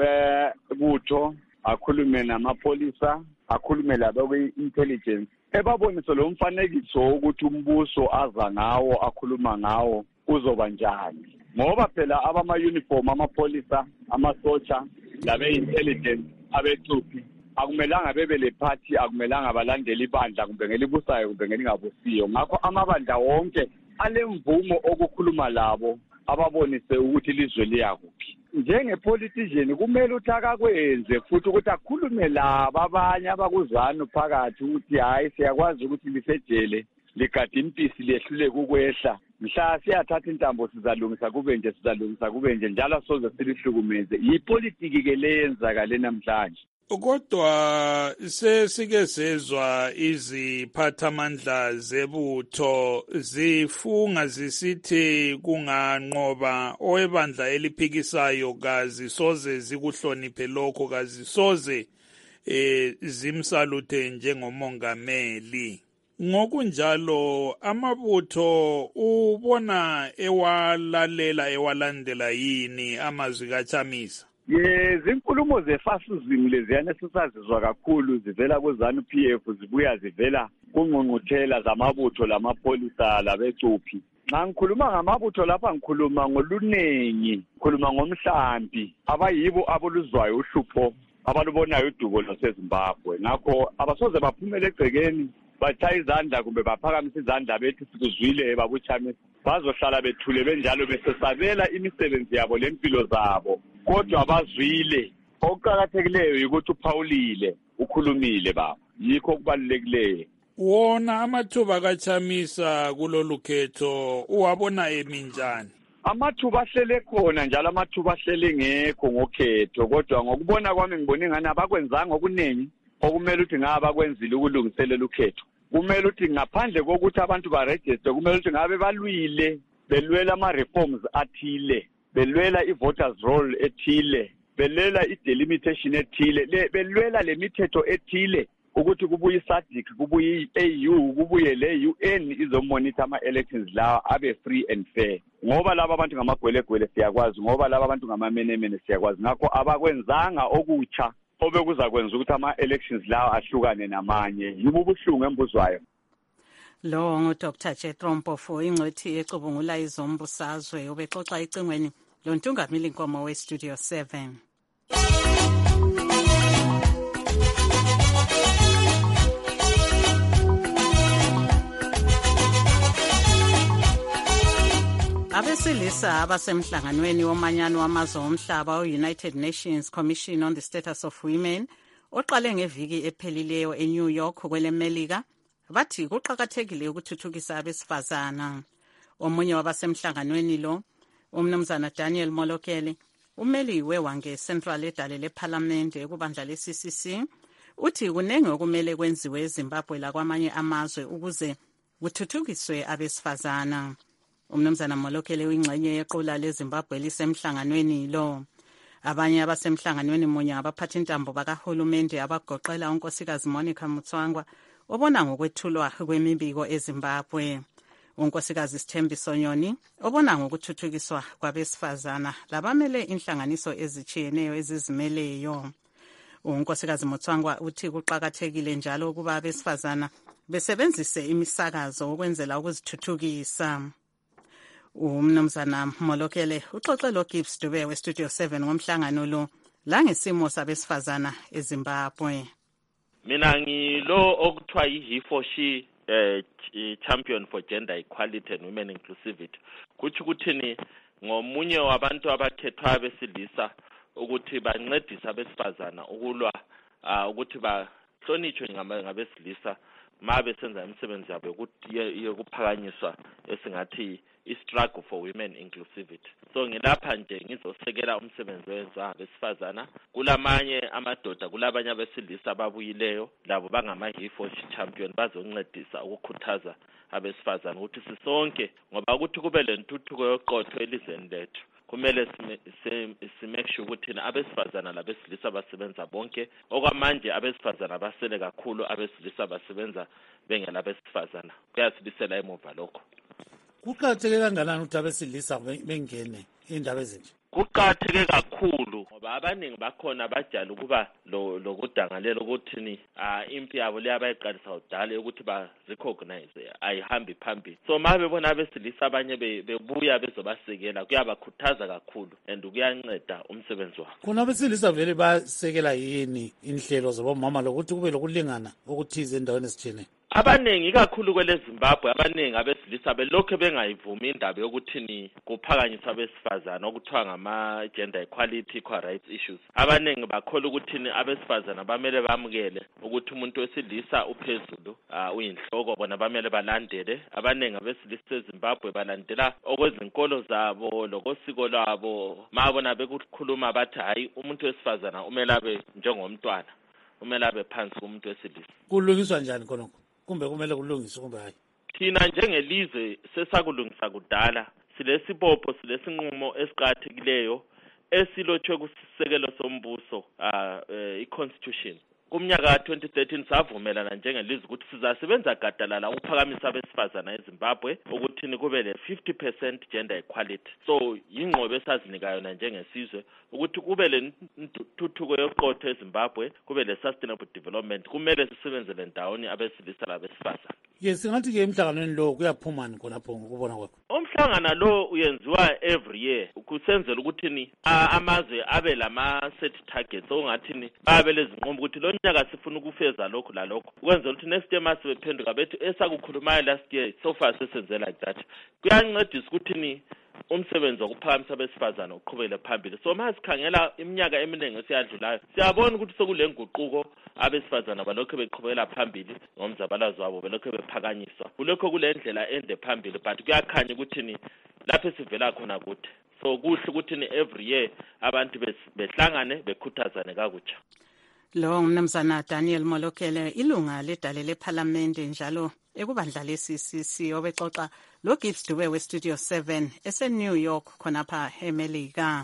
labebutho akhulume namapolisa akhulume labe-intelligence ebabonise lo mfanekiso ukuthi umbuso aza ngawo akhuluma ngawo uzoba njani ngoba phela abama-uniform amapolisa amasotsha labe-intelligence abethuphi akumelanga bebe le party akumelanga balandele ibandla kumbe ngelibusayo kumbe ngelingabusiyo. Ngakho amabandla wonke alemvumo okukhuluma labo ababonise ukuthi ilizwe liyakuphi. Njengepolitician kumele ukuthi akakwenze futhi ukuthi akhulume laba abanye abakuzana phakathi ukuthi hayi siyakwazi ukuthi lisejele ligade impisi lehlule kukwehla mhla siyathatha intambo sizalungisa kube nje sizalungisa kube nje njalo soze silihlukumeze. Yipolitiki ke leyenzakale namhlanje. Kodwa sesike sezwa iziphathamandla zebutho zifunga zisithi kunganqoba owebandla eliphikisayo kazi soze zikuhloniphe lokho kazi soze eh zimsalute njengomongameli. Ngokunjalo amabutho ubona ewalalela ewalandela yini amazwi kaChamisa? Yes, inkulumo zefascism leziyana sisazizwa kakhulu zivela kweZANU P F zibuya zivela kungqungquthela zamabutho lamapolisa labecuphi. Nxa ngikhuluma ngamabutho lapha ngikhuluma ngolunengi, ngikhuluma ngomhlambi abayibo aboluzwayo uhlupho abalubonayo udubo lwaseZimbabwe. Ngakho abasoze baphumele egcekeni bathatha izandla kumbe baphakamisa izandla bethi sikuzwile babuChamisa bazohlala bethule benjalo besesabela imisebenzi yabo lempilo zabo. Kodwa bazwile okuqhakathekileyo ukuthi uphawulile ukhulumile baba yikho kubalulekileyo. Wona amathuba kaChamisa kulolu khetho uwabona eminjani? Amathuba ahlele khona njalo amathuba ahlele ngekho ngokhetho kodwa ngokubona kwami ngibona ingani abakwenzanga okuningi okumele ukuthi ngaba kwenzile ukulungiselela ukhetho. Kumele ukuthi ngaphandle kokuthi abantu baregister kumele ukuthi ngabe balwile belwela ama reforms athile belwela i-voters roll ethile belwela i-delimitation ethile belwela le mithetho ethile ukuthi kubuye i-SADC kubuye i-A U kubuye le-U N izomonitor ama-elections lawa abe free and fair ngoba laba abantu ngamagwelegwele siyakwazi ngoba laba abantu ngamamenemene siyakwazi. Ngakho abakwenzanga okutsha obekuzakwenza ukuthi ama-elections lawa ahlukane namanye yibo ubuhlungu embuzwayo. Lo nguDr Jethro Mpofu ingcwethi ecubungula izombusazwe ubexoxa icingweni lontungameli inkomo weStudio seven. Abesilisa abasemhlanganweni womanyano wamazwe omhlaba u-United Nations Commission on the Status of Women oqale ngeviki ephelileyo eNew York kwelemelika bathi kuqhakathekile ukuthuthukisa abesifazana. Omunye wabasemhlanganweni lo umnumzana Daniel Molokele umeli wewange Central edale leParliament ekubandla le-C C C uthi kunenge okumele kwenziwe eZimbabwe lakwamanye amazwe ukuze kuthuthukiswe abesifazana. Umnumzana Molokele uyingxenye yequla leZimbabwe lisemhlanganweni lo. Abanye abasemhlanganweni munye abaphatha intambo bakahulumende abagoqela unkosikazi Monica Mutswangwa obona ngokwethulwa kwemibiko eZimbabwe. Unkosikazi Sithembiso Nyoni obona ngokuthuthukiswa kwabesifazana labamele inhlanganiso ezitshiyeneyo ezizimeleyo. Unkosikazi Mutswangwa uthi kuqakathekile njalo ukuba abesifazana besebenzise imisakazo ukwenzela ukuzithuthukisa. Umnumzana Molokele uxoxe lo Gibbs Dube we Studio seven ngomhlangano lo la ngesimo sabesifazana eZimbabwe. Mina ngilo okuthiwa yi-he for she uh, champion for gender equality and women inclusivity. Kuthi ukuthini ngomunye wabantu abakhethwa besilisa ukuthi bancedisa abesifazana ukulwa uh, ukuthi bahlonitshwe ngabesilisa mabe senza imisebenzi yabo yokuphakanyiswa esingathi i-struggle for women inclusivity. So ngilapha nje ngizosekela umsebenzi wenziwa abesifazana kulamanye amadoda kulabanye abesilisa ababuyileyo labo bangama-he for she champion bazoncedisa ukukhuthaza abesifazana ukuthi sisonke ngoba ukuthi kube le ntuthuko yoqotho elizweni lethu kumele si-make sure ukuthi abesifazana labesilisa basebenza bonke. Okwamanje abesifazana basele kakhulu, abesilisa basebenza bengela abesifazana. Kuyasibisela emuva lokho. Kuqakatheke kangakanani ukuthi abesilisa bengene indaba ezinje? Kuqakatheke kakhulu ngoba abaningi bakhona bajala ukuba lokudangalela ukuthi ni impi yabo le abayiqalisa udala ukuthi ba recognize ayihambi phambili. So mabe bona abesilisa abanye bebuya bezobasekela kuyabakhuthaza kakhulu and kuyanceda umsebenzi wabo. Kuna abesilisa vele basekela yini inhlelo zabomama lokuthi kube lokulingana okuthize endaweni ezithile? Abaningi kakhulu kwele Zimbabwe abaningi abesilisa belokho bengayivumi indaba yokuthi ni kuphakanyiswa abesifazana okuthiwa ngama gender equality equal rights issues. Abaningi bakholwa ukuthi ni abesifazana bamele bamukele ukuthi umuntu wesilisa uphezulu uh, uyinhloko bona bamele balandele. Abaningi abesilisa eZimbabwe balandela okwezinkolo zabo lokosiko lwabo mabona bekukhuluma bathi hayi umuntu wesifazana umele abe njengomntwana, umele abe phansi kumuntu wesilisa. Kulungiswa njani khonokho? Kumbe kumele kulungiswe kumbe hayi? Thina njengelizwe sesakulungisa kudala silesibopho silesinqumo esiqhathekileyo esilotshwe kusisekelo sombuso uh, i-constitution. Kumnyaka twenty thirteen savumelana njengelizwe ukuthi sizasebenza gadalala ukuphakamisa abesifazana eZimbabwe ukuthi kube le fifty percent gender equality. So ingqobe esazinika yona njengesizwe ukuthi kube le ntuthuko yoqotho eZimbabwe, kube le sustainable development, kumele sisebenzele ndawoni abesilisa labesifazana. Yes, ngathi ke emhlanganweni lo kuyaphumani khonapho ngokubona kwakho? Umhlangano lo uyenziwa every year kusenzela ukuthi ni amazwe abe lama set targets ongathi ni babe lezinqumo ukuthi lo nyaka sifuna ukufeza lokho la lokho ukwenzela ukuthi next year mase bephenduka bethi esakukhuluma last year so far sesenze like that. Kuyancedisa ukuthi ni umsebenzi wokuphakamisa abesifazana uqhubele phambili. So masikhangela iminyaka eminingi esiyadlulayo siyabona ukuthi sekule nguquko abesifazana balokho beqhubela phambili ngomzabalazo wabo belokho bephakanyiswa kulokho kule ndlela ende phambili but kuyakhanya ukuthi ni lapho sivela khona kuthi. So kuhle ukuthi ni every year abantu behlangane bekhuthazane kakutsha. Lo mnumzana Daniel Molokele ilunga ledale leParliament njalo ekubandla le-C C C obexoxa lo Gibbs Dube we Studio seven ese New York khonapha eMelika.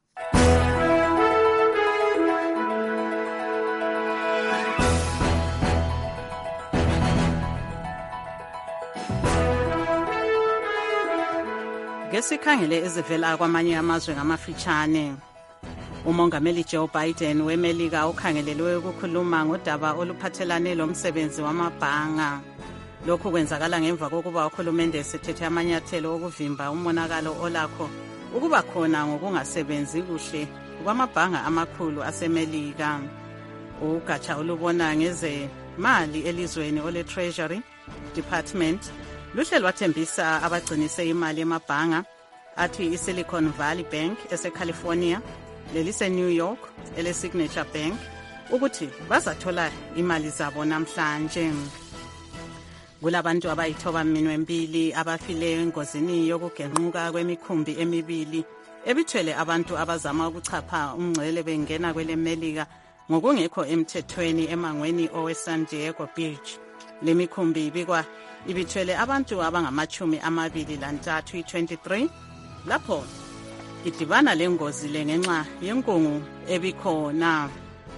Ngesikhangele ezivela kwamanye amazwe ngamafitshane. Umongameli Joe Biden weMelika ukhangelelwe ukukhuluma ngodaba oluphathelane lomsebenzi wamabhanga. Lokhu kwenzakala ngemva kokuba uhulumende esethethe amanyathelo okuvimba umonakalo olakho ukuba khona ngokungasebenzi kuhle kwamabhanga amakhulu aseMelika. Ugatsha olubona ngeze mali elizweni ole Treasury Department luhle lwathembisa abagcinise imali emabhanga athi iSilicon Valley Bank eseCalifornia lelise New York ele Signature Bank ukuthi bazathola imali zabo namhlanje. Kulabantu abayithoba minwe mbili abafile engozini yokugenquka kwemikhumbi emibili ebithwele abantu abazama ukuchapha umngcele bengena kwele Melika ngokungekho emthethweni emangweni owe San Diego Beach. Le mikhumbi ibikwa ibithwele abantu abangamachumi amabili lantathu twenty-three lapho idibana lengozi le ngenxa yenkungu ebikhona.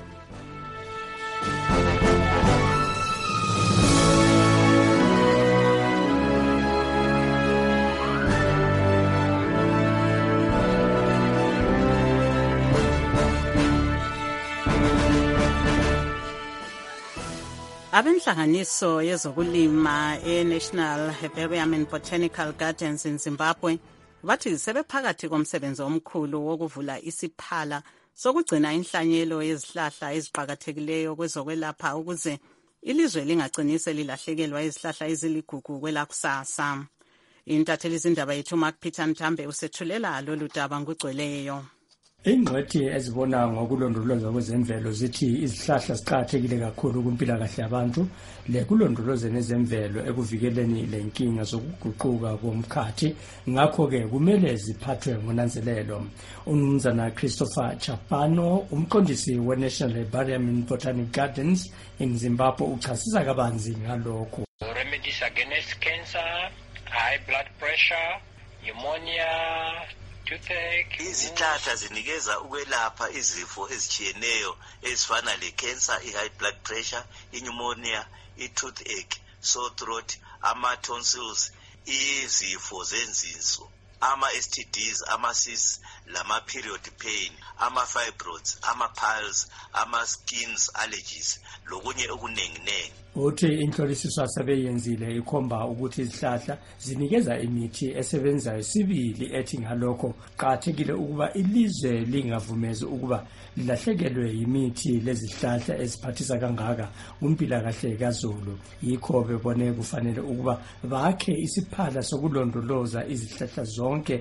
Abenhlanganiso yezokulima e-National Herbarium and Botanical Gardens in Zimbabwe bathi sebephakathi komsebenzi omkhulu wokuvula isiphala sokugcina inhlanyelo yezihlahla eziqhakathekileyo kwezokwelapha ukuze ilizwe lingagcini selilahlekelwa izihlahla eziligugu kwelakusasa. Intatheli izindaba yethu Mark Peter Ntambe usethulela lolu daba ngugcweleyo. Ingqwethi ezibona ngokulondolozwa kwezemvelo zithi izihlahla ziqhakathekile kakhulu kumpilakahle yabantu le kulondolozeni ezemvelo ekuvikeleni lenkinga zokuguquka komkhathi, ngakho ke kumele ziphathwe ngonanzelelo. Umnumzana Christopher Chapano, umqondisi we-National Herbarium and Botanic Gardens in Zimbabwe, uchasisa kabanzi ngalokho. Remedies against cancer, high blood pressure, pneumonia, izihlahla zinikeza ukwelapha izifo ezitshiyeneyo ezifana le-cancer, i-high blood pressure, i-pneumonia, i-toothache, sore throat, ama-tonsils, izifo zenzinso, ama-S T Ds, ama-cysts, lama-period pain, ama-fibroids, ama-piles, ama-skins allergies, lokunye okuningi-nengi. Uthi inhlolisiso asebeyenzile ikhomba ukuthi izihlahla zinikeza imithi esebenzayo sibili, ethi ngalokho qhathekile ukuba ilizwe lingavumezi ukuba lilahlekelwe yimithi lezihlahla eziphathisa kangaka kumpilakahle kaZulu. Yikho bebone kufanele ukuba bakhe isiphala sokulondoloza izihlahla zonke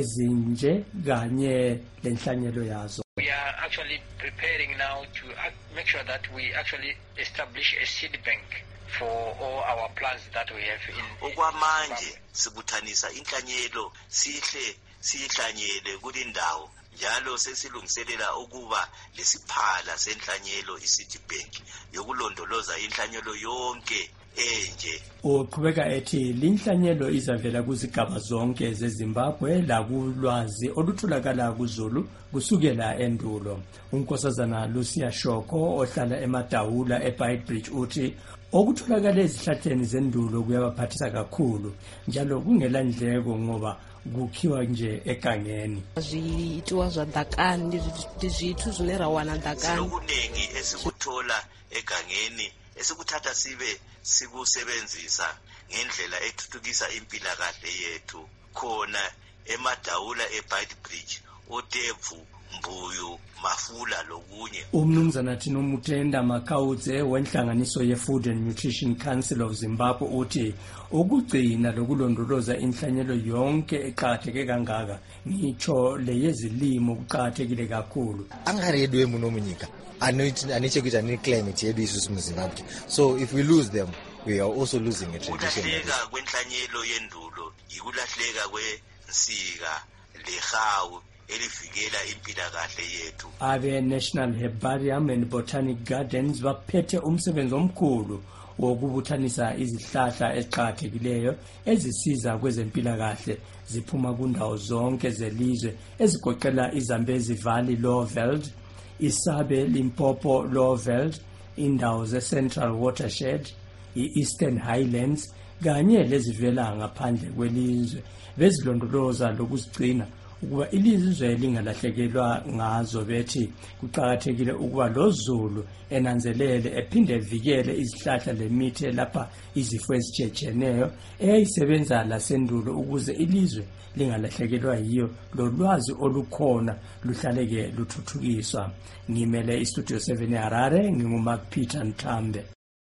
ezinje kanye lenhlanyelo yazo. We are actually preparing now to make sure that we actually establish a seed bank for all our plants that we have in. Okwamanje sibuthanisa inhlanyelo sihle sihlanyele kulindawo njalo sesilungiselela ukuba lesiphala senhlanyelo i-seed bank yokulondoloza inhlanyelo yonke enje. Uqhubeka ethi linhlanyelo izavela kuzigaba zonke zeZimbabwe lakulwazi olutholakala kuZulu kusukela endulo. Unkosazana Lucia Shoko ohlala eMadawula eBaitbridge uthi okutholakala ezihlahleni zendulo kuyabaphathisa kakhulu njalo kungela ndleko ngoba kukhiwa nje egangeni. Zwiitwa zwa ḓakani ndi zwithu zwine ra wana ḓakani. Okuningi esikuthola egangeni esikuthatha sibe sikusebenzisa ngendlela ethuthukisa impilakahle yethu khona eMadawula eBaitbridge, uTevu, Mbuyu, Mafula lokunye. Umnumzana Thino Mutenda Makauze wenhlanganiso ye-Food and Nutrition Council of Zimbabwe uthi ukugcina lokulondoloza inhlanyelo yonke eqhatheke kangaka ngitsho leyezilimo kuqhathekile kakhulu. Angaredwe muno munyika anichekuita neclimate yedu isusu muZimbabwe. So if we lose them, we are also losing a tradition. Ukulahleka kwenhlanyelo yendulo yikulahleka kwensika lehawu elivikela impilakahle yethu. Abe National Herbarium and Botanic Gardens baphethe umsebenzi omkhulu wokubuthanisa izihlahla eziqhathekileyo ezisiza kwezempilakahle ziphuma kundawo zonke zelizwe ezigoqela iZambezi Valley Lowveld, Isabe Limpopo Lowveld, indawo ze-Central Watershed, i-Eastern Highlands kanye lezivela ngaphandle kwelizwe bezilondoloza lokuzigcina ukuba ilizwe lingalahlekelwa ngazo. Bethi kuqhakathekile ukuba loZulu enanzelele ephinde evikele izihlahla lemithi lapha izifo ezitshiyeneyo eyayisebenza lasendulo ukuze ilizwe lingalahlekelwa yiyo lolwazi olukhona luhlaleke luthuthukiswa. Ngimele iStudio seven eHarare, nginguMark Peter Ntambe.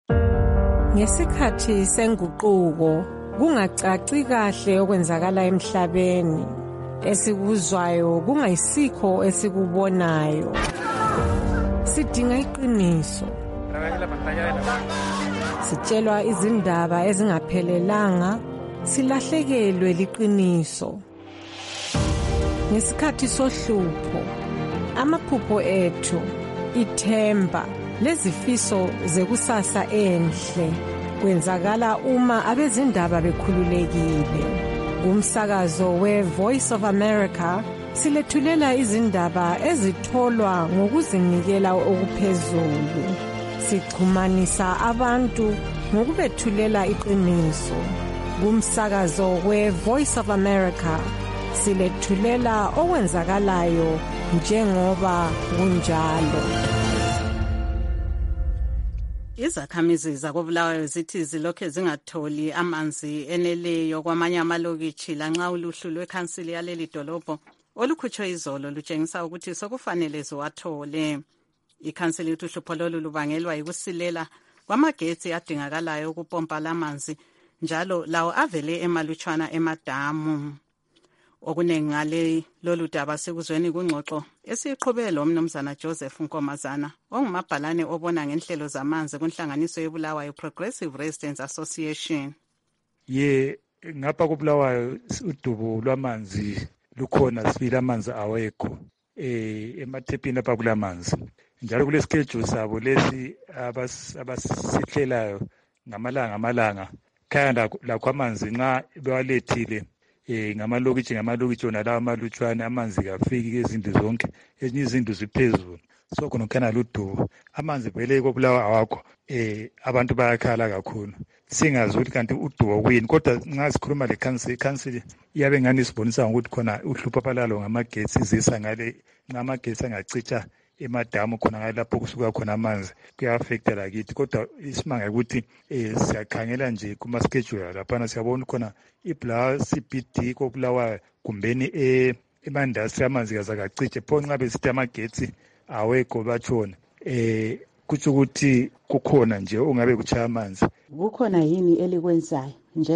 Ngesikhathi senguquko kungacaci kahle okwenzakala emhlabeni, esikuzwayo kungayisikho esikubonayo. Sidinga iqiniso. Sitshelwa izindaba ezingaphelelanga, silahlekelwe liqiniso. Ngesikhathi sohlupho, amaphupho ethu, ithemba lezifiso zekusasa enhle kwenzakala uma abezindaba bekhululekile. Umsakazo we Voice of America silethulela izindaba ezitholwa ngokuzinikela okuphezulu. Sichumanisa abantu ngokubethulela iqiniso. Kumsakazo we-Voice of America silethulela okwenzakalayo njengoba kunjalo. Izakhamizi zakobulawayo zithi zilokhe zingatholi amanzi eneleyo kwamanye amalokitshi lanxa uluhlu lwekhansili yaleli dolobho olukhutshwe izolo lutshengisa ukuthi sokufanele ziwathole. Ikhansili ithi uhlupho lolu lubangelwa yikusilela kwamagetsi adingakalayo ukupompa lamanzi njalo lawo avele emalutshwana emadamu. Okuningi ngale lolu daba sikuzweni kungxoxo esiqhubele lo mnumzana Joseph Nkomazana ongumabhalane obona ngenhlelo zamanzi kunhlanganiso yebulawayo Progressive Residents Association. Ye ngapha kubulawayo udubo lwamanzi lukhona, sibili amanzi awekho eh emathepini lapha kulamanzi, njalo kule schedule sabo lesi abasihlelayo ngamalanga ngamalanga khaya lakho amanzi nxa bewalethile eh ngamalokitshi ngamalokitshi ona lawa amalutshwane amanzi kafiki ezindlu zonke, ezinye izindlu ziphezulu, so khona khana ludubo amanzi vele kobulawa awakho. eh abantu bayakhala kakhulu singazi ukuthi kanti udubo kuyini, kodwa nxa sikhuluma le council council iyabe ngani sibonisa ukuthi khona uhlupho phalalo ngamagetsi izisa ngale ngamagetsi angacitsha emadamu khona ngale lapho kusuka khona amanzi kuya-affecta lakithi, kodwa isimanga ukuthi eh siyakhangela nje kuma schedule laphana siyabona khona ibla C B D kobulawayo kumbeni eh emandastri amanzi kazakacice pho nxa besithi amagetsi awekho batshona eh kuthi ukuthi kukhona nje ungabe kuchaya amanzi. Kukhona yini elikwenzayo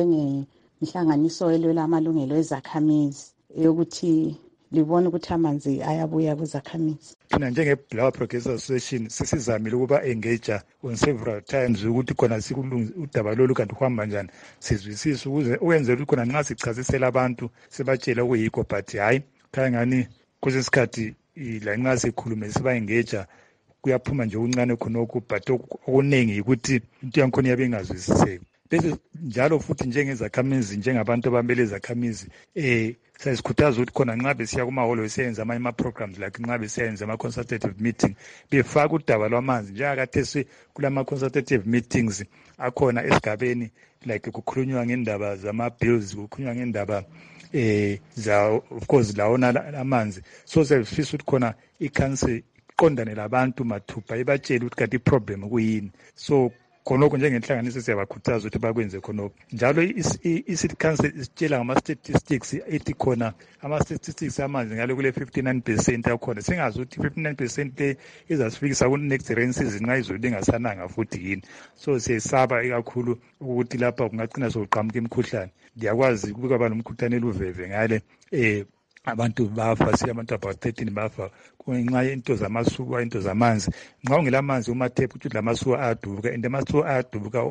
njengenhlanganiso elwela amalungelo ezakhamizi yokuthi libona ukuthi amanzi ayabuya kuzakhamizi? Thina njenge-Bulawayo Progressive Association sisizamile ukuba engage on several times ukuthi khona udaba lolu kanti kuhamba njani, sizwisise ukuze ukwenzela ukuthi khona nxa sichazisela abantu sibatshela okuyikho, but hayi khaya ngani kusesikhathi la nxa sikhulume siba-engage kuyaphuma nje okuncane khonokho, but okuningi yikuthi into yankhona iyabe ingazwisiseki. Bese njalo futhi njengezakhamizi njengabantu abamele izakhamizi eh sasikhuthaza ukuthi khona nxa besiya kumahholo beseyenza amanye ama-programs like nxa besiyenza ama-consultative meeting befaka udaba lwamanzi njengakathesi kulama-consultative meetings akhona esigabeni, like kukhulunywa ngendaba zama-bills, kukhulunywa ngendaba eh za of course lawona amanzi. So sesifisa ukuthi khona i-council iqondane labantu mathupha ibatshele ukuthi kanti i-problem kuyini. So khonokho njengenhlanganiso siyabakhuthaza ukuthi bakwenze khonokho. Njalo i-city council isitshela ngama-statistics ethi khona ama-statistics amanzi ngale kule fifty-nine percent akhona, singazi ukuthi fifty-nine percent le izasifikisa ku-next rain season nxa izulu lingasananga futhi yini. So siyesaba ikakhulu ukuthi lapha kungagcina sokuqhamuka imikhuhlane. Ndiyakwazi kuba nomkhuhlane eluveve ngale eh abantu bafa, siya abantu about thirteen bafa ngenxa yento zamasuka, into zamanzi. Nxa ungela amanzi umathephu ukuthi lamasuka ayadubuka, and amasuka ayadubuka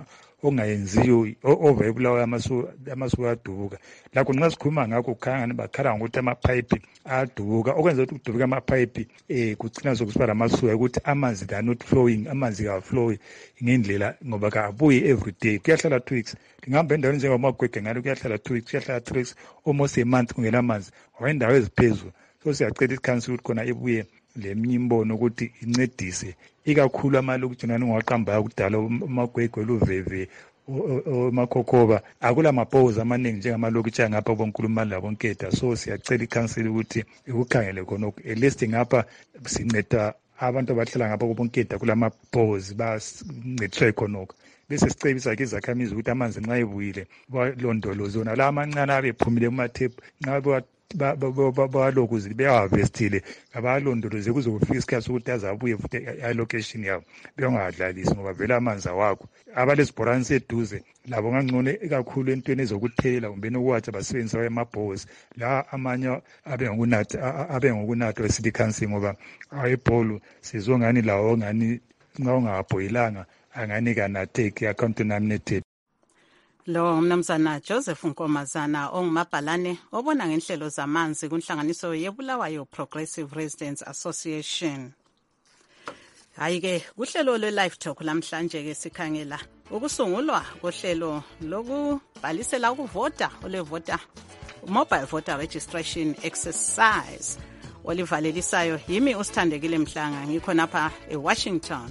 ongayenziyo over ebulawayo amasuka amasuka ayadubuka. Lakho nxa sikhuluma ngakho khangani bakhala ngokuthi amapipe ayadubuka, okwenza ukuthi kudubuka amapipe eh kugcina sokusiba lamasuka ukuthi amanzi they are not flowing, amanzi ka flow ngendlela ngoba kabuyi every day, kuyahlala two weeks. Ngihamba endaweni njengomagwege ngalo kuyahlala two weeks, kuyahlala three weeks, almost a month kungela amanzi ngoba eziphezulu. So siyacela i-council ukuthi khona ibuye leminye imbono ukuthi incedise ikakhulu amalokitshi nani ungaqambayo kudala umagwegwe luveve omakhokhoba akula mapose amaningi njengamalokitshi angapha bonkulumani labonkeda. So siyacela i-council ukuthi ikukhangele khonokho, at least ngapha sinceda abantu abahlala ngapha kobonkeda kulamapose bancediswe khonokho. Bese sicebisa ke izakhamizi ukuthi amanzi nxa ebuyile balondoloze wona la amancane abephumile emathephu nxa bawalokuze beyaharvestile abalondoloze kuze kufika isikhathi sokuthi azabuye futhi allocation yabo bengadlalisi ngoba vele amanzi awakho. Abalesibhorane seduze labo ngangcono ikakhulu entweni ezokuthelela kumbe ukuwatsha basebenzisa amabhose la amanye abe ngokunatha abe ngokunatha we-city council ngoba ayebholo sizongani lawo ngani nxa ungabhoyilanga angani kanatheki contaminated. Lo mnumzana Joseph Nkomazana ongumabhalane obona ngenhlelo zamanzi kunhlanganiso yebulawayo Progressive Residents Association. Hayike kuhlelo le live talk lamhlanje ke sikhangela ukusungulwa kohlelo lokubhalisela ukuvota olevota mobile voter registration exercise. Olivalelisayo yimi usithandekile Mhlanga, ngikho napha eWashington.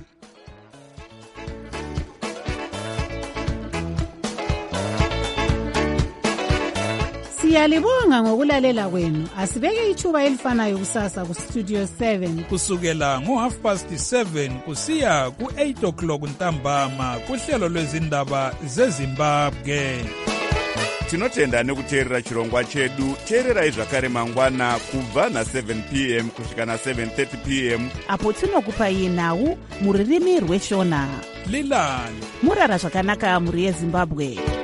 Siyalibonga ngokulalela kwenu. Asibeke ithuba elifanayo kusasa ku Studio seven kusukela ngo half past seven kusiya ku eight o'clock ntambama kuhlelo lwezindaba zeZimbabwe. Tinotenda nekuteerera chirongwa chedu. Teererai zvakare mangwana kubva na seven p m kusvika na seven thirty p m apo tinokupai nhau muririmi rweshona. Lilani murara zvakanaka muri yeZimbabwe.